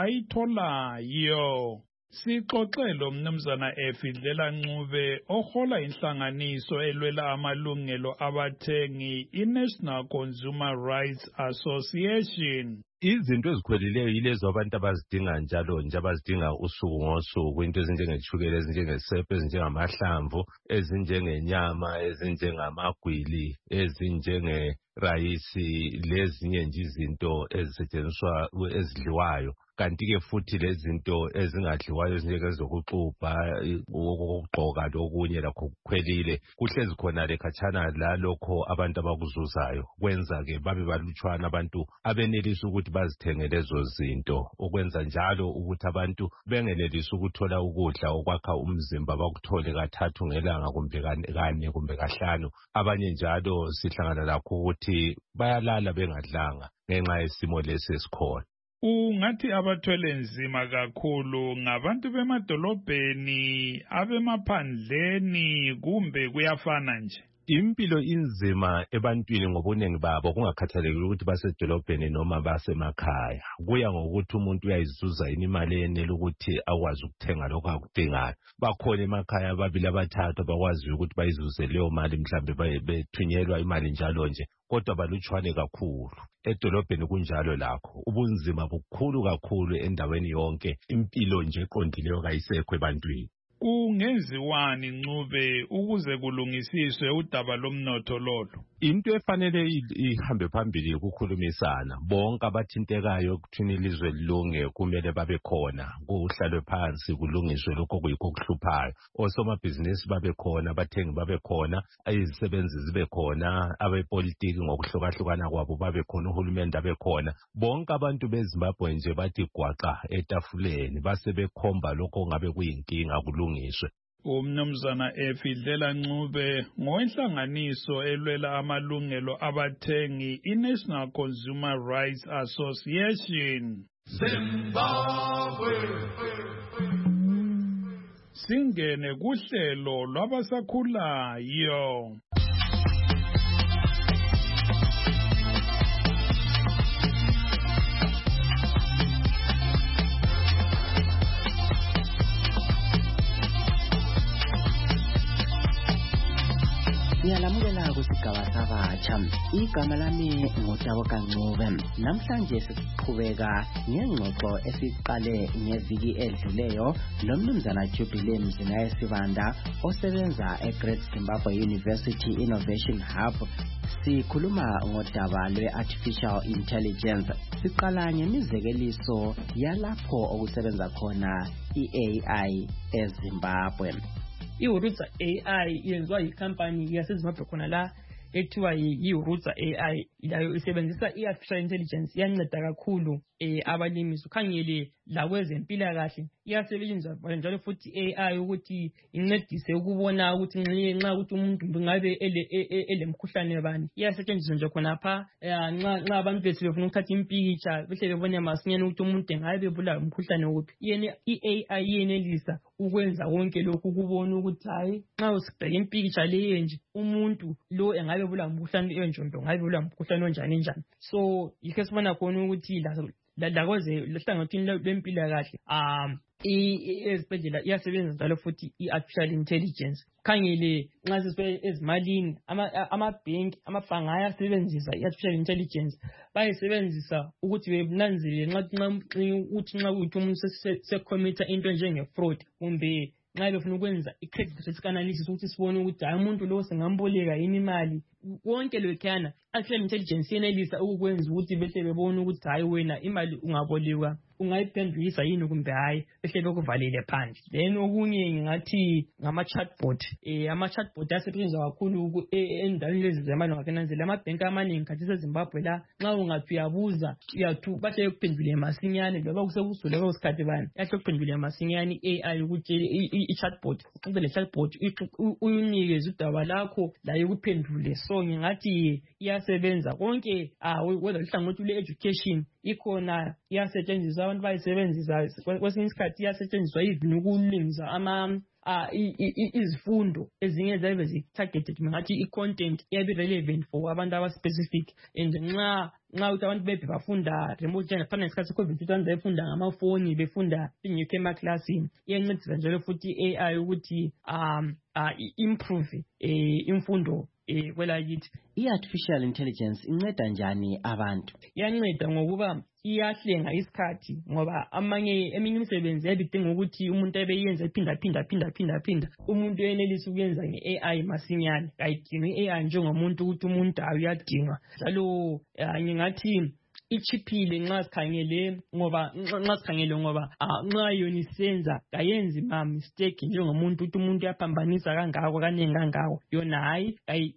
[SPEAKER 3] ayitholayo. Sixoxe lo mnumzana Efidlela Ncube ohola inhlanganiso elwela amalungelo abathengi iNational Consumer Rights Association.
[SPEAKER 18] Izinto ezikhwelileyo yilezo abantu abazidinga njalo nje abazidinga usuku ngosuku, into ezinjengeshukela, ezinjengesepha, ezinjengamahlamvu, ezinjengenyama, ezinjengamagwili, ezinjengerayisi, lezinye nje izinto ezisetshenziswa ezidliwayo. Kanti-ke futhi lezi zinto ezingadliwayo ezinjengezokuxubha, ukugqoka lokunye lakho kukhwelile kuhlezi khona lekhatshana lalokho abantu abakuzuzayo, kwenza-ke babe balutshwana abantu abenelisa ukuthi bazithenge lezo zinto, ukwenza njalo ukuthi abantu bengenelisi ukuthola ukudla okwakha umzimba bakuthole kathathu ngelanga kumbe kane kumbe kahlanu. Abanye njalo sihlangana lakho ukuthi bayalala bengadlanga ngenxa yesimo lesi esikhona.
[SPEAKER 3] Ungathi abathwele nzima kakhulu ngabantu bemadolobheni, abemaphandleni kumbe kuyafana nje?
[SPEAKER 18] Impilo inzima ebantwini ngobunengi babo kungakhathalekile ukuthi basedolobheni noma basemakhaya. Kuya ngokuthi umuntu uyayizuza yini imali enele ukuthi akwazi ukuthenga lokho akudingayo. Bakhona emakhaya ababili abathathu abakwazi ukuthi bayizuze leyo mali mhlambe bethunyelwa imali njalo nje, kodwa balutshwane kakhulu. Edolobheni kunjalo lakho. Ubunzima bukhulu kakhulu endaweni yonke. Impilo nje eqondileyo kayisekho ebantwini.
[SPEAKER 3] Kungenziwani Ncube ukuze kulungisiswe udaba lomnotho lolo?
[SPEAKER 18] Into efanele ihambe phambili ukukhulumisana. Bonke abathintekayo ukuthini ilizwe lilunge kumele babe khona. Kuhlalwe phansi kulungiswe lokho kuyikho kuhluphayo. Osomabhizinisi babe khona, abathengi babe khona, izisebenzi zibe khona, abepolitiki ngokuhlukahlukana kwabo babe khona, uhulumende abe khona. Bonke abantu beZimbabwe nje bathi gwaqa etafuleni base bekhomba lokho ngabe kuyinkinga kulungiswe.
[SPEAKER 3] Umnumzana Efidlela Ncube ngowenhlanganiso elwela amalungelo abathengi iNational Consumer Rights Association.
[SPEAKER 19] Zimbabwe.
[SPEAKER 3] Singene kuhlelo lwabasakhulayo.
[SPEAKER 6] Ngiyalamukela kusigaba sabatsha. Igama lami nguTabo Kancube. Namhlanje siqhubeka ngengxoxo esiqale ngeviki edluleyo lomnumzana Jubilee Mzinaye Sibanda osebenza eGreat Zimbabwe University Innovation Hub. Sikhuluma ngodaba lwe-artificial intelligence. Siqala ngemizekeliso yalapho okusebenza khona i-A I eZimbabwe.
[SPEAKER 20] iHurutsa A I yenziwa yikhampani yaseZimbabwe khona la ekuthiwa yiHurutsa A I, layo isebenzisa i-artificial intelligence. Iyanceda kakhulu eh abalimi. Ukhangele lakwezempilakahle iyasetshenziswa njalo futhi A I ukuthi incedise ukubona ukuthi nxa ukuthi umuntu ngabe elemkhuhlane bani. Iyasetshenziswa nje khona pha nxa nxa abantu besifuna ukuthatha impikitsha behle bebone masinyane ukuthi umuntu ngabe ebulawa umkhuhlane wuphi. Yena i-A I yenelisa ukwenza konke lokhu ukubona ukuthi hayi nxa usibheka impikitsha leyo nje umuntu lo engabe ebulawa umkhuhlane enjondo ngabe ebulawa umkhuhlane onjani njani. So yikho sibona khona ukuthi la lakweze lehlangothini lempilakahle um ezibhedlela iyasebenza njalo futhi i-artificial intelligence. Khangele nxa sisibe ezimalini amabhenki amabhangi ayasebenzisa i-artificial intelligence. Bayisebenzisa ukuthi benanzelele nxa uthi nxa uthi umuntu secommita into njenge-fraud kumbe nxa befuna ukwenza i-credit risk analysis ukuthi sibone ukuthi hayi umuntu lo singamboleka yini imali. Konke lokhana artificial intelligence yenelisa ukukwenza ukuthi behle bebone ukuthi hayi wena imali ungabolekwa ungayiphendulisa yini kumbe hayi behle bekuvalele phandle. Then okunye ngingathi ngama-chatbot. Eh ama-chatbot asetshenziswa kakhulu endaweni lezi zemali. Ngakananzela amabhenki amaningi khathi seZimbabwe la nxa ungathi uyabuza uyathu bahle bekuphendule masinyane loba kusekusule kwesikhathi bani yahle kuphendule masinyane i-A I ukuthi i-chatbot uqede le chatbot uyinikeze udaba lakho layo kuphendule. So ngingathi iyasebenza konke whether uhlangothi lwe-education ikhona iyasetshenziswa abantu bayisebenzisa kwesinye isikhathi iyasetshenziswa even ukulungisa ama uh, izifundo ezinye zabe zi-targeted ngathi i-content iyabe relevant for abantu aba-specific and nxa nxa uthi abantu bebe bafunda remote learning fana nesikhathi se-covid abantu befunda ngamafoni befunda ingekho emaklasini iyancedisa njalo futhi i-A I ukuthi um uh, improve eh, imfundo eh, kwelakithi.
[SPEAKER 6] I-artificial intelligence inceda njani abantu?
[SPEAKER 20] Iyanceda ngokuba iyahlenga isikhathi ngoba amanye eminye imisebenzi yabidinga ukuthi umuntu abeyenza iphinda phinda phinda phinda phinda umuntu uyenelisa ukuyenza nge-A I masinyane ayidinga i-A I njengomuntu ukuthi umuntu uyadinga njalo ngingathi ichiphile nxa sikhangele ngoba nxa sikhangele ngoba nxa yona isenza kayenzi ma mistake njengomuntu ukuthi umuntu yaphambanisa kangako kaningi kangako yona hayi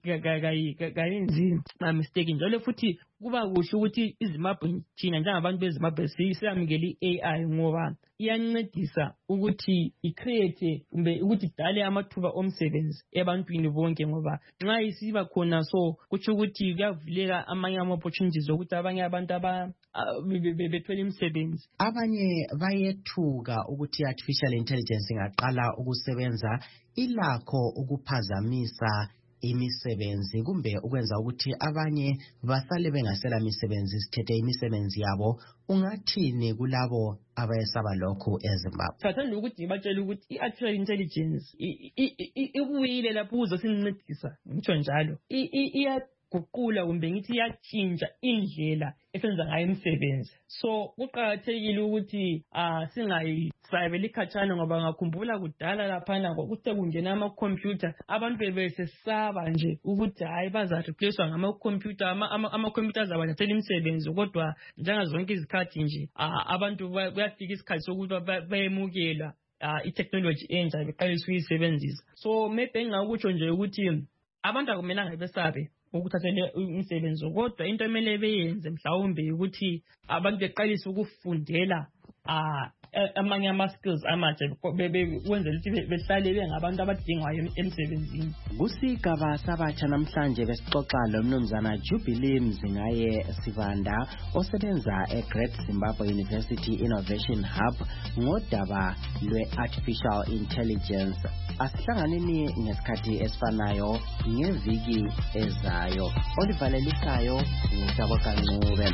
[SPEAKER 20] kayenzi ma mistake njalo futhi kuba kuhle ukuthi izimaphu thina njengabantu bezimbabwe siyamukele i-A I ngoba iyancedisa ukuthi icreate kumbe ukuthi idale amathuba omsebenzi ebantwini bonke ngoba nxa isiba khona so kutsho ukuthi kuyavuleka amanye ama-opportunities ukuthi abanye abantu bethola imisebenzi.
[SPEAKER 6] Abanye bayethuka ukuthi i-artificial intelligence ingaqala ukusebenza ilakho ukuphazamisa imisebenzi kumbe ukwenza ukuthi abanye basale bengasela imisebenzi sithethe imisebenzi yabo. Ungathini kulabo abayesaba lokho eZimbabwe?
[SPEAKER 20] Sathanda ukuthi ngibatshela ukuthi i-artificial intelligence ikuyile lapho uzosincedisa ngitsho njalo iyaguqula kumbe ngithi iyatshintsha indlela esenza ngayo imisebenzi. So kuqakathekile ukuthi uh, singayisabeli khatshana ngoba ngakhumbula kudala laphana ukuthi kungena ama-computer abantu bebesesaba nje ukuthi hayi bazareplacewa ngama-computer ama-computer azabathathela imisebenzi kodwa njengazonke izikhathi nje uh, abantu kuyafika isikhathi sokuthi bayemukela uh, i-technology entsha beqalisa ukuyisebenzisa. So maybe engakutsho nje ukuthi abantu akumelanga besabe ukuthathele umsebenzi kodwa into emele beyenze mhlawumbe ukuthi abantu beqalise ukufundela ah amanye ama-skills amatsha wenzela ukuthi behlale bengabantu abadingwayo emsebenzini.
[SPEAKER 6] Kusigaba sabatsha namhlanje besixoxa lomnumzana Jubilee Mzingaye Sivanda osebenza eGreat Zimbabwe University Innovation Hub ngodaba lwe-artificial intelligence. Asihlanganeni ngesikhathi esifanayo ngeviki ezayo. Olivalelisayo ngutabo kancube.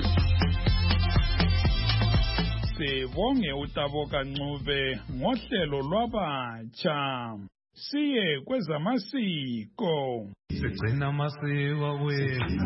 [SPEAKER 3] Sibonge utabo kancube ngohlelo lwabatsha. Siye kwezamasiko.
[SPEAKER 19] Sigcina amasiko wethu.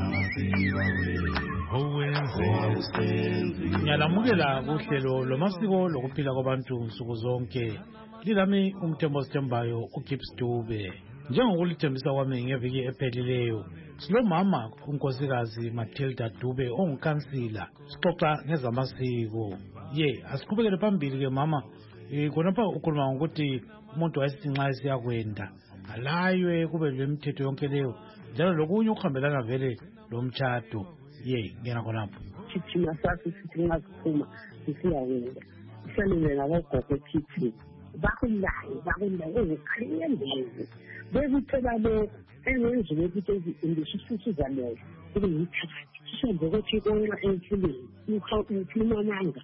[SPEAKER 21] Ngiyalamukela kuhlelo lomasiko lokuphila kwabantu nsuku zonke. Lilami umthembo sithembayo uGibbs Dube. Njengokulithembisa kwami ngeviki ephelileyo, silomama unkosikazi Matilda Dube ongukhansila. Sixoxa ngezamasiko. Ye, asiqhubekele phambili ke mama. Eh khonapha ukhuluma ngokuthi umuntu wayesithi nxa esiyakwenda alaywe kube lemithetho yonke leyo. Njalo lokunye ukuhambelana vele lomtshado. Ye, ngena khonapha.
[SPEAKER 9] Thina sathi sithi nxa siphuma sisiyakwenda. Sihlale ngabogogo kithi. Bakulayo bakulayo ezikhalendezi bekuthola lo engenziwe ukuthi indisisuza leyo ukuyithatha sisenze ukuthi konxa emfuleni ukhuluma amanga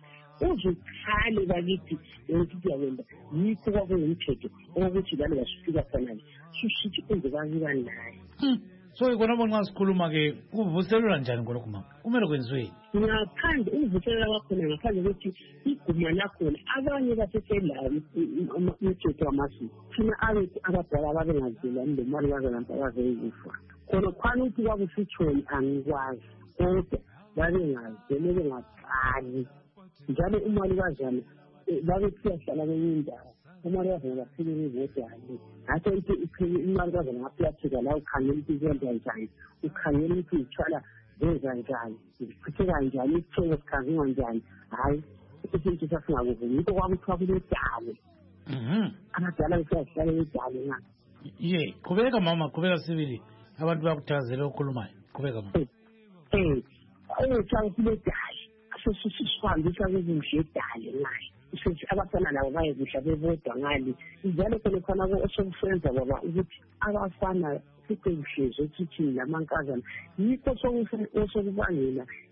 [SPEAKER 9] uzukhale bakithi ukuthi kuyawenda yikho kwakuyimthetho ukuthi lalo basifika khona susithi kwenzeka naye.
[SPEAKER 21] So ikhona nxa sikhuluma ke kuvuselelwa njani ngolokho mama? Kumele kwenziweni.
[SPEAKER 9] Ngaphandle uvuselela kwakhona ngaphandle ukuthi iguma lakhona abanye baseselayo umthetho wamasiko. Thina abethi abadala babengazilani lemali bazalanta bazeyikufa. Khona khona ukuthi kwakusitshoni angikwazi kodwa babengazele bengaqali. Njalo umali bazana babethi yahlala kwenye indawo. Umali bazana baphile bezodwa. Hathi ukuthi imali bazana ngaphakathi la ukhangela ukuthi izenza njani. Ukhangela ukuthi ithwala zenza njani. Kutheka njani isithengo sikhangiwa njani. Hayi isinto sasingakuvumi into kwakuthiwa kunedalo.
[SPEAKER 21] Mhm.
[SPEAKER 9] Abadala besahlala edalo na.
[SPEAKER 21] Ye, qhubeka mama, qhubeka sibili. Abantu bakuthazela ukukhulumayo. Qhubeka mama.
[SPEAKER 9] Eh, ayethawu kunedalo. Sesisihambisa kuzinje edalo naye. Sithi abafana labo bayekuhla bebodwa ngali. Njalo khona khona osokusenza baba ukuthi abafana sikuhleze ukuthi lamankazana yikho sokubangela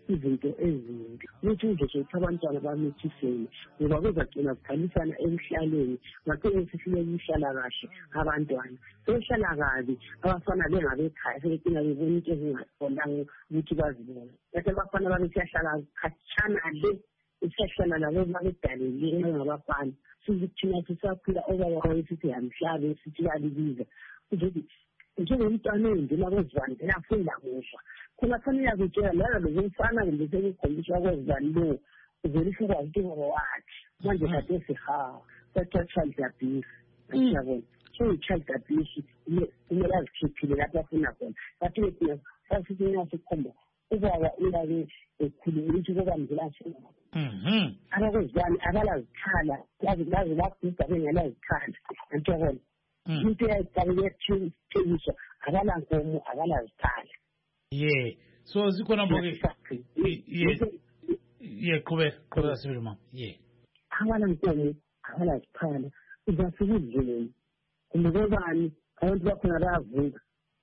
[SPEAKER 9] izinto ezimbi ukuthi uzosethi abantwana bamithiseni ngoba kuzagcina kukhalisana emhlaleni ngakho sifike ukuhlala kahle abantwana sehlala kabi abafana bengabekhaya sebecina bebona into ezingaqondanga ukuthi bazibone bese abafana babe siyahlala khatshana le isihlala labo babedalele ngabafana sizithina sisaphila obaba wethu siyamhlabe sithi balibiza ukuthi njengomntwana endlela kozivandela afunda kufa khona fanele akutshela lana lomfana kumbe sekukhombisa kozivani lo uzelisho kwazi ngoba wathi manje kade siha satha child abuse yabona so child abuse kumele azikhiphile lapho afuna khona bathi ke sasithi sikhomba ubaba ulabe ekhuluma ukuthi kokambela ashena
[SPEAKER 21] mhm
[SPEAKER 9] abakozivani abalazikhala yazi lazi lapho bengalazikhala antokona into yakuthengiswa akalankomo akalazikhala
[SPEAKER 21] yeah so zikhona mboke yeah yeah qhubeka qhubeka sibili mama yeah
[SPEAKER 9] akalankomo akalazikhala uzafika udleleni kumbe kobani abantu bakhona bayavuka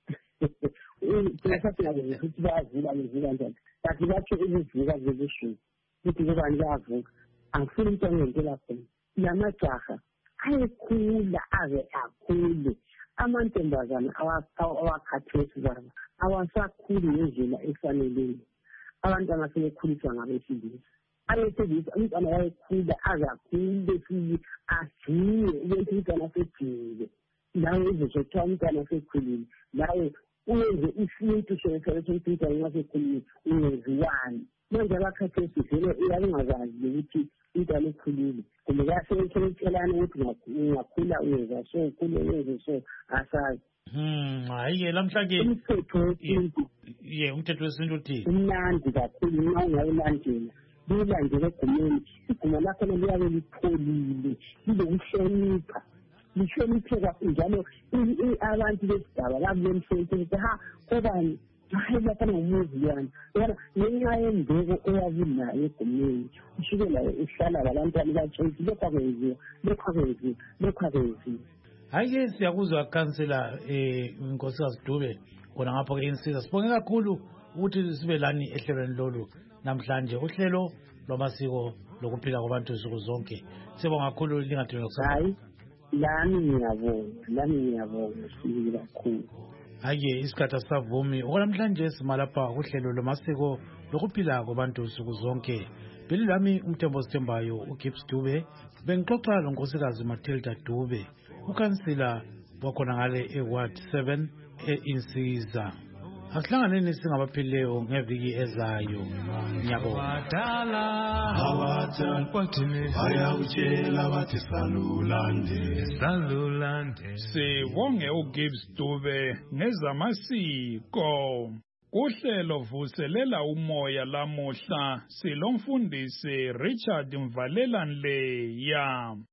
[SPEAKER 9] kuyasathi ukuthi bayavuka bevuka njani but bathi ukuvuka zebusuku ukuthi kobani bayavuka angifuni into engentela khona lamajaha ayekhula aze akhule amantombazana awakhathesi baba awasakhuli ngendlela efaneleyo abantwana sebekhuliswa ngabesilisa abesilisa umntwana wayekhula aze akhule futhi ajiye ukuthi umntwana sejile lawe uzothiwa umntwana sekhulile lawe uyenze isintu sokuthi umntwana nxa sekhulile ungenziwani manje abakhathesi vele uyabungakwazi ukuthi umntwana ekhulile kumbe kayasekelana ukuthi ungakhula uyenza so ukhule uyenze so asazi
[SPEAKER 21] hmm hayi-ke lamhlanje
[SPEAKER 9] umthetho wesintu
[SPEAKER 21] ye umthetho wesintu uthini
[SPEAKER 9] umnandi kakhulu nxa ungawulandela liwulandele egumeni iguma lakhona liyabe lipholile lilokuhlonipha lihloniphe kakhulu njalo abantu besigaba babemhloniphe ukuthi ha kobani hayi lapha ngomuzi yani yona ngenxa yembeko eyabinayo egumeni usuke layo uhlala labantwana batshentshi lokhu akwenziwa lokhu akwenziwa lokhu akwenziwa
[SPEAKER 21] hayi-ke siyakuzwa kansela um inkosikazi Dube khona ngapho-ke insika sibonge kakhulu ukuthi sibe lani ehlelweni lolu namhlanje uhlelo lwamasiko lokuphila kwabantu nsuku zonke sibonga kakhulu lingadinga kusasa
[SPEAKER 9] hayi lami ngiyabonga lami ngiyabonga sibili kakhulu
[SPEAKER 21] hayi-ke isikhathi asisavumi okwanamhlanje simalapha kuhlelo lwamasiko lokuphila kwabantu nsuku zonke bili lami umthembo sithembayo uGibbs Dube bengixoxa lonkosikazi Matilda Dube ukhansila wakhona ngale eward seven e-Insiza asihlanganeni singabaphilileyo ngeviki ezayo ngiyabonga
[SPEAKER 19] bayakutshela bathi salulande salulande sibonge uGibbs Dube nezamasiko kuhlelo vuselela umoya lamuhla silomfundisi Richard Mvalelanleya.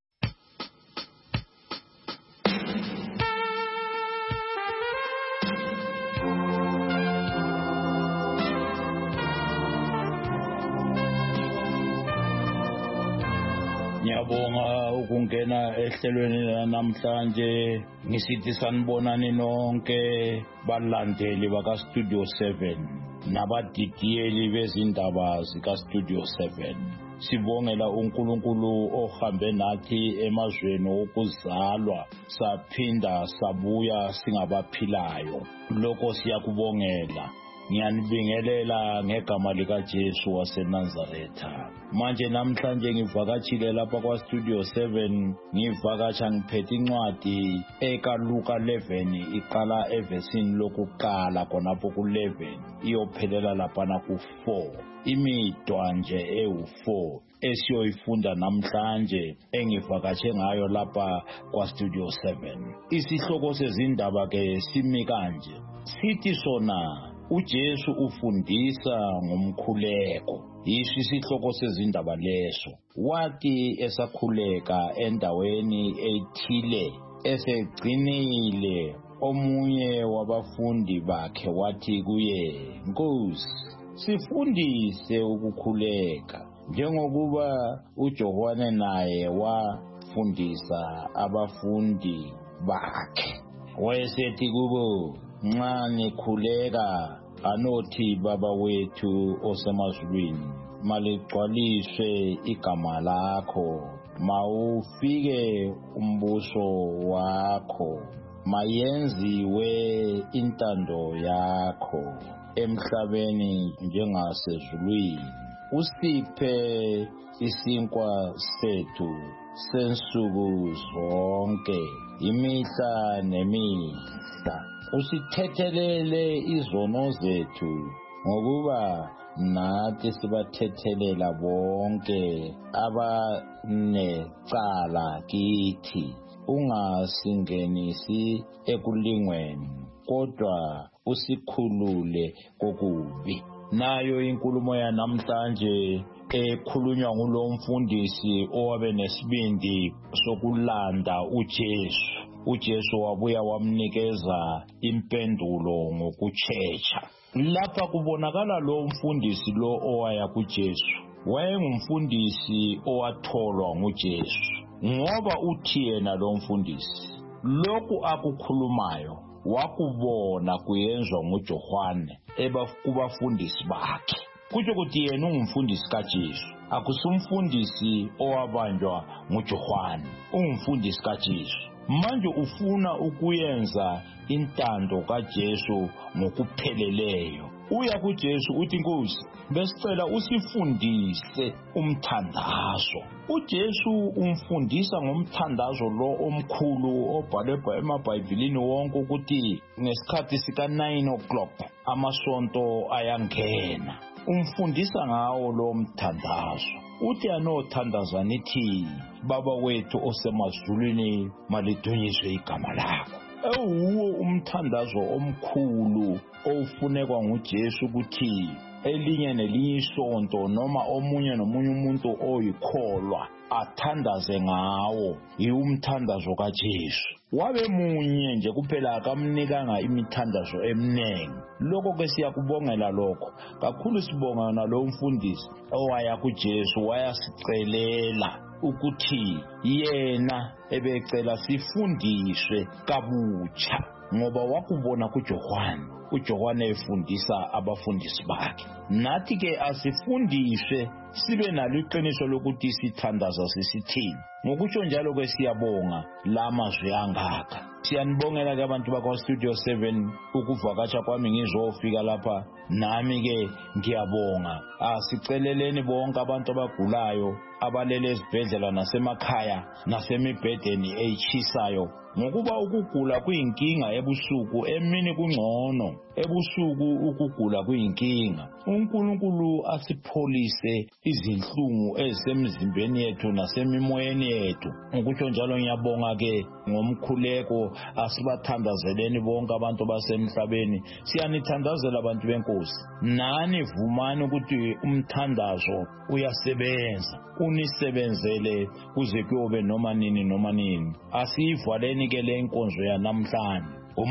[SPEAKER 1] Ngiyabonga ukungena ehlelweni namhlanje ngisithi sanibonani nonke balandeli baka Studio seven nabadidiyeli bezindaba zika Studio seven. Sibongela uNkulunkulu ohambe nathi emazweni okuzalwa saphinda sabuya singabaphilayo. Lokho siyakubongela. Ngiyanibingelela ngegama lika Jesu waseNazaretha. Manje namhlanje ngivakatshile lapha kwa Studio seven ngivakatsha ngiphethe incwadi eka Luka eleven iqala evesini lokuqala khonapho ku eleven iyophelela lapha na ku four. Imidwa nje ewu four esiyoyifunda namhlanje engivakatshe ngayo lapha kwa Studio seven. Isihloko sezindaba ke simi kanje. Sithi sona uJesu ufundisa ngomkhuleko. Yiso isihloko sezindaba leso. Wathi esakhuleka endaweni ethile esegcinile omunye wabafundi bakhe wathi kuye, Nkosi, sifundise ukukhuleka njengokuba uJohane naye wafundisa abafundi bakhe. Wayesethi kubo, nxa nikhuleka anothi baba wethu osemazulwini maligcwaliswe igama lakho, mawufike umbuso wakho, mayenziwe intando yakho emhlabeni njengasezulwini. Usiphe isinkwa sethu sensuku zonke, imihla nemihla. Usithethelele izono zethu ngokuba nathi sibathethelela bonke abanecala kithi. Ungasingenisi ekulingweni, kodwa usikhulule kokubi. Nayo inkulumo yanamhlanje ekhulunywa ngulo mfundisi owabe nesibindi sokulanda uJesu. uJesu wabuya wamnikeza impendulo ngokutshetsha. Lapha kubonakala lo mfundisi lo owaya kuJesu. Wayengumfundisi owatholwa nguJesu. Ngoba uthi yena lo mfundisi, lokhu akukhulumayo wakubona kuyenzwa nguJohane kubafundisi bakhe. Kutsho ukuthi yena ungumfundisi kaJesu, akusumfundisi owabanjwa nguJohane, ungumfundisi kaJesu. Manje ufuna ukuyenza intando kaJesu ngokupheleleyo. Uya kuJesu uthi, Nkosi, besicela usifundise umthandazo. UJesu umfundisa ngomthandazo lo omkhulu obhalwe emabhayibhilini wonke ukuthi ngesikhathi sika nine o'clock amasonto ayangena. Umfundisa ngawo lo mthandazo. Uthi anothandaza nithi, Baba wethu osemazulwini malidunyiswe igama lakho. Ewuwo umthandazo omkhulu ofunekwa nguJesu ukuthi elinye nelinye isonto noma omunye nomunye umuntu oyikholwa athandaze ngawo, yiumthandazo kaJesu. Wabe munye nje kuphela, akamnikanga imithandazo eminengi. Lokho ke siyakubongela lokho. Kakhulu sibonga nalo mfundisi owaya kuJesu wayasicelela ukuthi yena ebecela sifundiswe kabutsha, ngoba wakubona kuJohane, uJohane efundisa abafundisi bakhe. Nathi ke asifundiswe sibe nalo iqiniso lokuthi sithandaza sisithini. Ngokutsho njalo ke siyabonga la mazwi angaka. Siyanibongela ke abantu bakwa Studio seven ukuvakatsha kwami ngizofika lapha. Nami ke ngiyabonga. Asiceleleni bonke abantu abagulayo abalele ezibhedlela nasemakhaya nasemibhedeni echisayo, ngokuba ukugula kuyinkinga ebusuku, emini kungcono. Ebusuku ukugula kuyinkinga. uNkulunkulu asipholise izinhlungu ezisemzimbeni yethu nasemimoyeni yethu. Ngokutsho njalo ngiyabonga ke ngomkhuleko asibathandazeleni bonke abantu basemhlabeni. Siyanithandazela abantu benkosi. Nani vumani ukuthi umthandazo uyasebenza. Unisebenzele kuze kuyobe noma nini noma nini. Asiyivaleni ke le nkonzo yanamhlanje.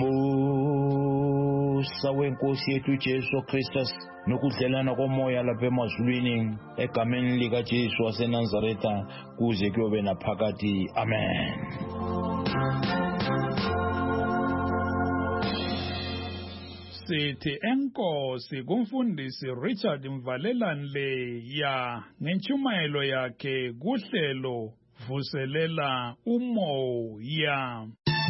[SPEAKER 1] Umusa wenkosi yethu Jesu Kristu nokudlelana komoya lapha emazulwini egameni lika Jesu waseNazaretha kuze kuyobe naphakade. Amen.
[SPEAKER 19] Sithi enkosi kumfundisi Richard Mvalelane ya ngentshumayelo yakhe kuhlelo vuselela umoya.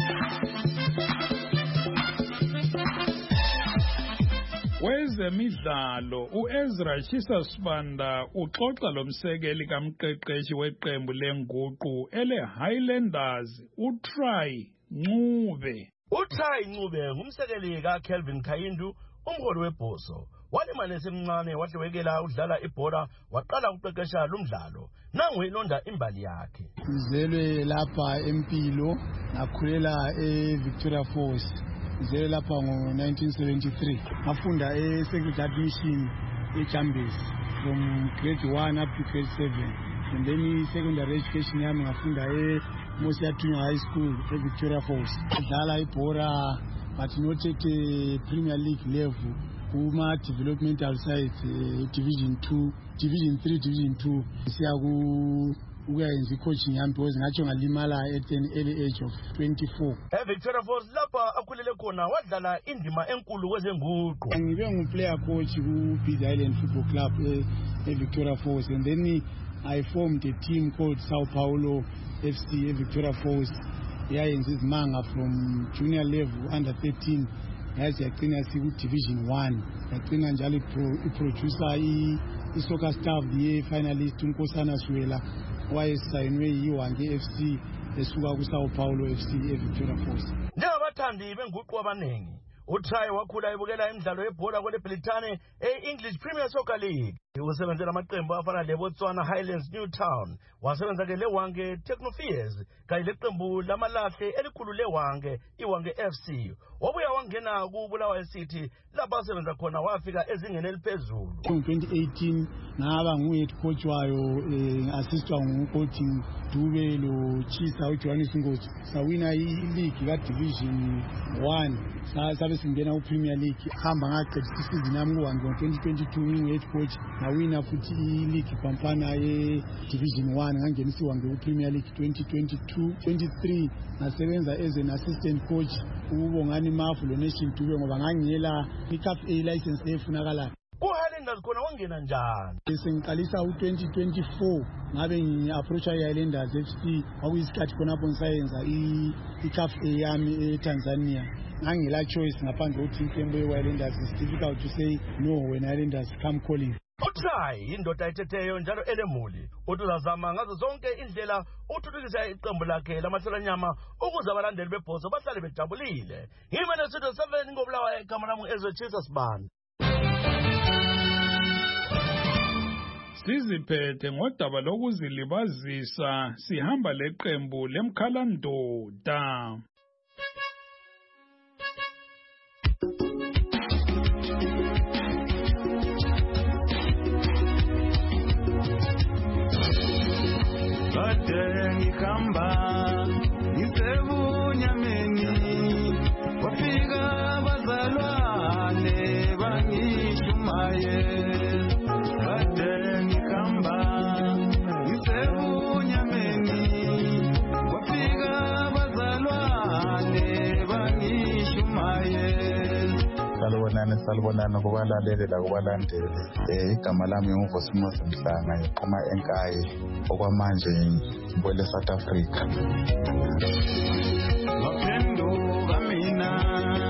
[SPEAKER 19] Kwezemidlalo uEzra Chisa Sibanda uxoxa lomsekeli kamqeqeshi weqembu lenguqu ele Highlanders uTry Ncube.
[SPEAKER 4] uTry Ncube ngumsekeli kaKelvin Khayindu, umholi webhoso. Walima nesemncane wahlewekela udlala ibhola, waqala ukuqeqesha lumdlalo. Nangu inonda imbali yakhe.
[SPEAKER 22] Ngizelwe lapha eMpilo, ngakhulela eVictoria Falls. Ngizelwe lapha ngo nineteen seventy-three. Ngafunda eSecretary Mission eChambers from grade one up to grade seven. And then secondary education yami ngafunda eMosia Junior High School eVictoria Falls. Ngidlala ibhola but not at a Premier League level. Kuma developmental side, uh, division two, division three, division two. Siya ku ukuyayenza i-coaching yami because ngatsho ngalimala at an early age of twenty-four.
[SPEAKER 4] eVictoria Falls lapha akhulele khona wadlala indima enkulu kwezenguqu.
[SPEAKER 22] Ngibe ngu-player coach ku-Bid Island Football Club eVictoria Falls, and then I formed a team called Sao Paulo F C eVictoria Falls. Yayenza izimanga from junior level under thirteen yaze yagcina siku-division one, yagcina njalo iproducer i-soccer staff ye-finalist uNkosana Swela wayesayinwe yiWange F C esuka ku-Sao Paulo F C eVictoria Falls.
[SPEAKER 4] Njengabathandi benguqu abaningi, uTry wakhula ebukela imidlalo yebhola kweleBrithani e-English Premier Soccer League. Usebenzela amaqembu afana leBotswana Highlands Newtown, wasebenza ke leWange Technofiers kanye leqembu lamalahle elikhulu leWange iWange F C. Wabuya wangena kuBulawayo City lapho asebenza khona wafika ezingeni eliphezulu.
[SPEAKER 22] twenty eighteen ngaba ngu-head coach wayo, assistwa ngucoach Dube lo Chisa uJohannes Ngozi. Sawina i-league ka-division one, sabe singena ku-Premier League. Hamba ngaqedisa isizini yami kuWange ngo-twenty twenty-two ngingu-head coach, ngawina futhi i-league Pampana ye-division one, ngangenisa iWange ku-Premier League twenty twenty-two twenty-three. Ngasebenza as an assistant coach uBongani Mafu lo Nation Dube ngoba ngangiyela i-C A F A license efunakalayo.
[SPEAKER 4] Ku-Highlanders khona wangena njani?
[SPEAKER 22] Sengiqalisa u-twenty twenty-four ngabe ngi-approacha i-Highlanders F C, kwakuyisikhathi khonapho ngisayenza i-C A F A yami eTanzania. Ngangela choice ngaphandle kokuthi intembo ye-Highlanders. It's difficult to say no when Highlanders come calling.
[SPEAKER 4] uTry indoda ethetheyo njalo elemuli, uthi uzazama ngazo zonke indlela uthuthukisa iqembu lakhe lamahlelanyama ukuze abalandeli bebhozo bahlale bejabulile. Ngimene Studio seven ngobulawayo, igama lami ezochisa sibani.
[SPEAKER 19] Siziphethe ngodaba lokuzilibazisa, sihamba leqembu lemkhalandoda.
[SPEAKER 5] Kade ngihamba ngisebunyameni, wafika bazalwane bangishumaye. Kade ngihamba ngisebunyameni, wafika bazalwane bangishumaye.
[SPEAKER 7] Salubonani salubonani kubalaleli lakubalandeli. Eh igama lami nguVusimuzi Mhlanga, ngiqhuma eNkayi, okwamanje ngibole South Africa.
[SPEAKER 5] Ngaphenduka mina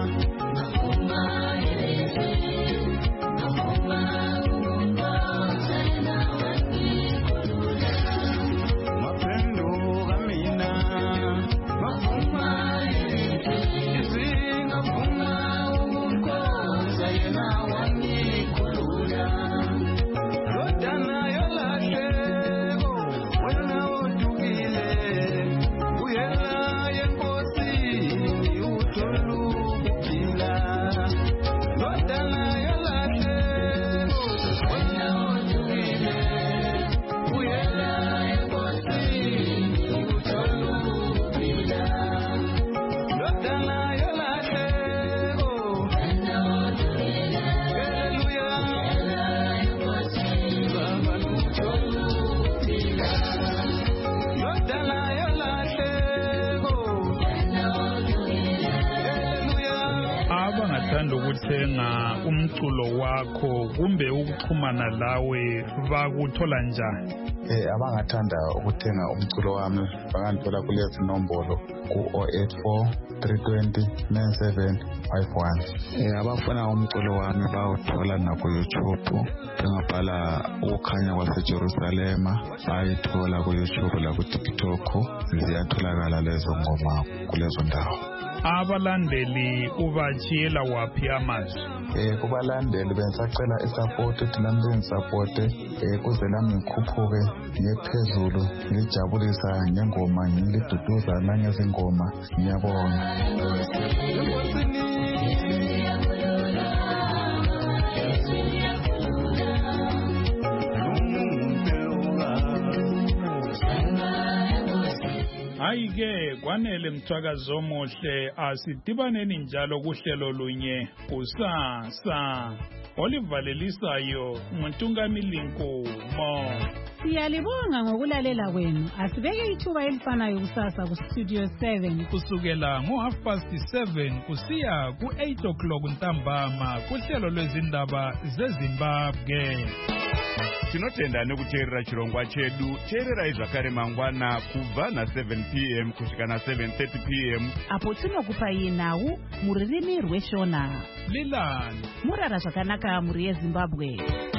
[SPEAKER 5] ngaphenduka mina ngafuma izingafuna ukunkoza yena wangikhulula. Lodana yolahleko wena odukile, uyela yenkosini uthola ukuphila. Lodana yolahleko wena odukile, uyela yenkosini uthola ukuphila. Lodana yolahleko wena odukile, haleluya, baba uthola ukuphila. Lodana yolahleko wena odukile, haleluya.
[SPEAKER 19] Abangathanda ukuthenga umculo wakho kumbe ukuxhumana lawe bakuthola njani?
[SPEAKER 7] Eh abangathanda ukuthenga umculo wami banganthola kulezi nombolo ku zero eight four three two zero nine seven five one. Eh abafuna umculo wami bawuthola na ku YouTube, bengabhala ukukhanya kwaseJerusalema, bayithola ku YouTube la ku TikTok, ziyatholakala lezo ngoma kulezo ndawo.
[SPEAKER 19] Abalandeli ubachiyela waphi amazwi?
[SPEAKER 7] Eh kubalandeli bensacela isupport, ukuthi nami bengisupport eh kuze lami ngikhuphuke ngephezulu, ngijabulisa ngengoma, ngiliduduza nangezingoma. Ngiyabonga.
[SPEAKER 19] Ayike kwanele mthwakazo omuhle, asidibaneni njalo kuhlelo lunye kusasa. Olivalelisayo nguNtungamili Nkomo.
[SPEAKER 8] Siyalibonga ngokulalela kwenu. Asibeke ithuba elifanayo kusasa ku Studio seven
[SPEAKER 19] kusukela ngo half past seven kusiya ku eight o'clock ntambama kuhlelo lwezindaba zeZimbabwe.
[SPEAKER 11] Tinotenda nekuteerera chirongwa chedu. Teererai zvakare mangwana kubva na seven p m kusvika na seven thirty p m
[SPEAKER 16] apo tinokupai nhau mururimi rweshona.
[SPEAKER 19] Lilani
[SPEAKER 16] murara zvakanaka muri yeZimbabwe.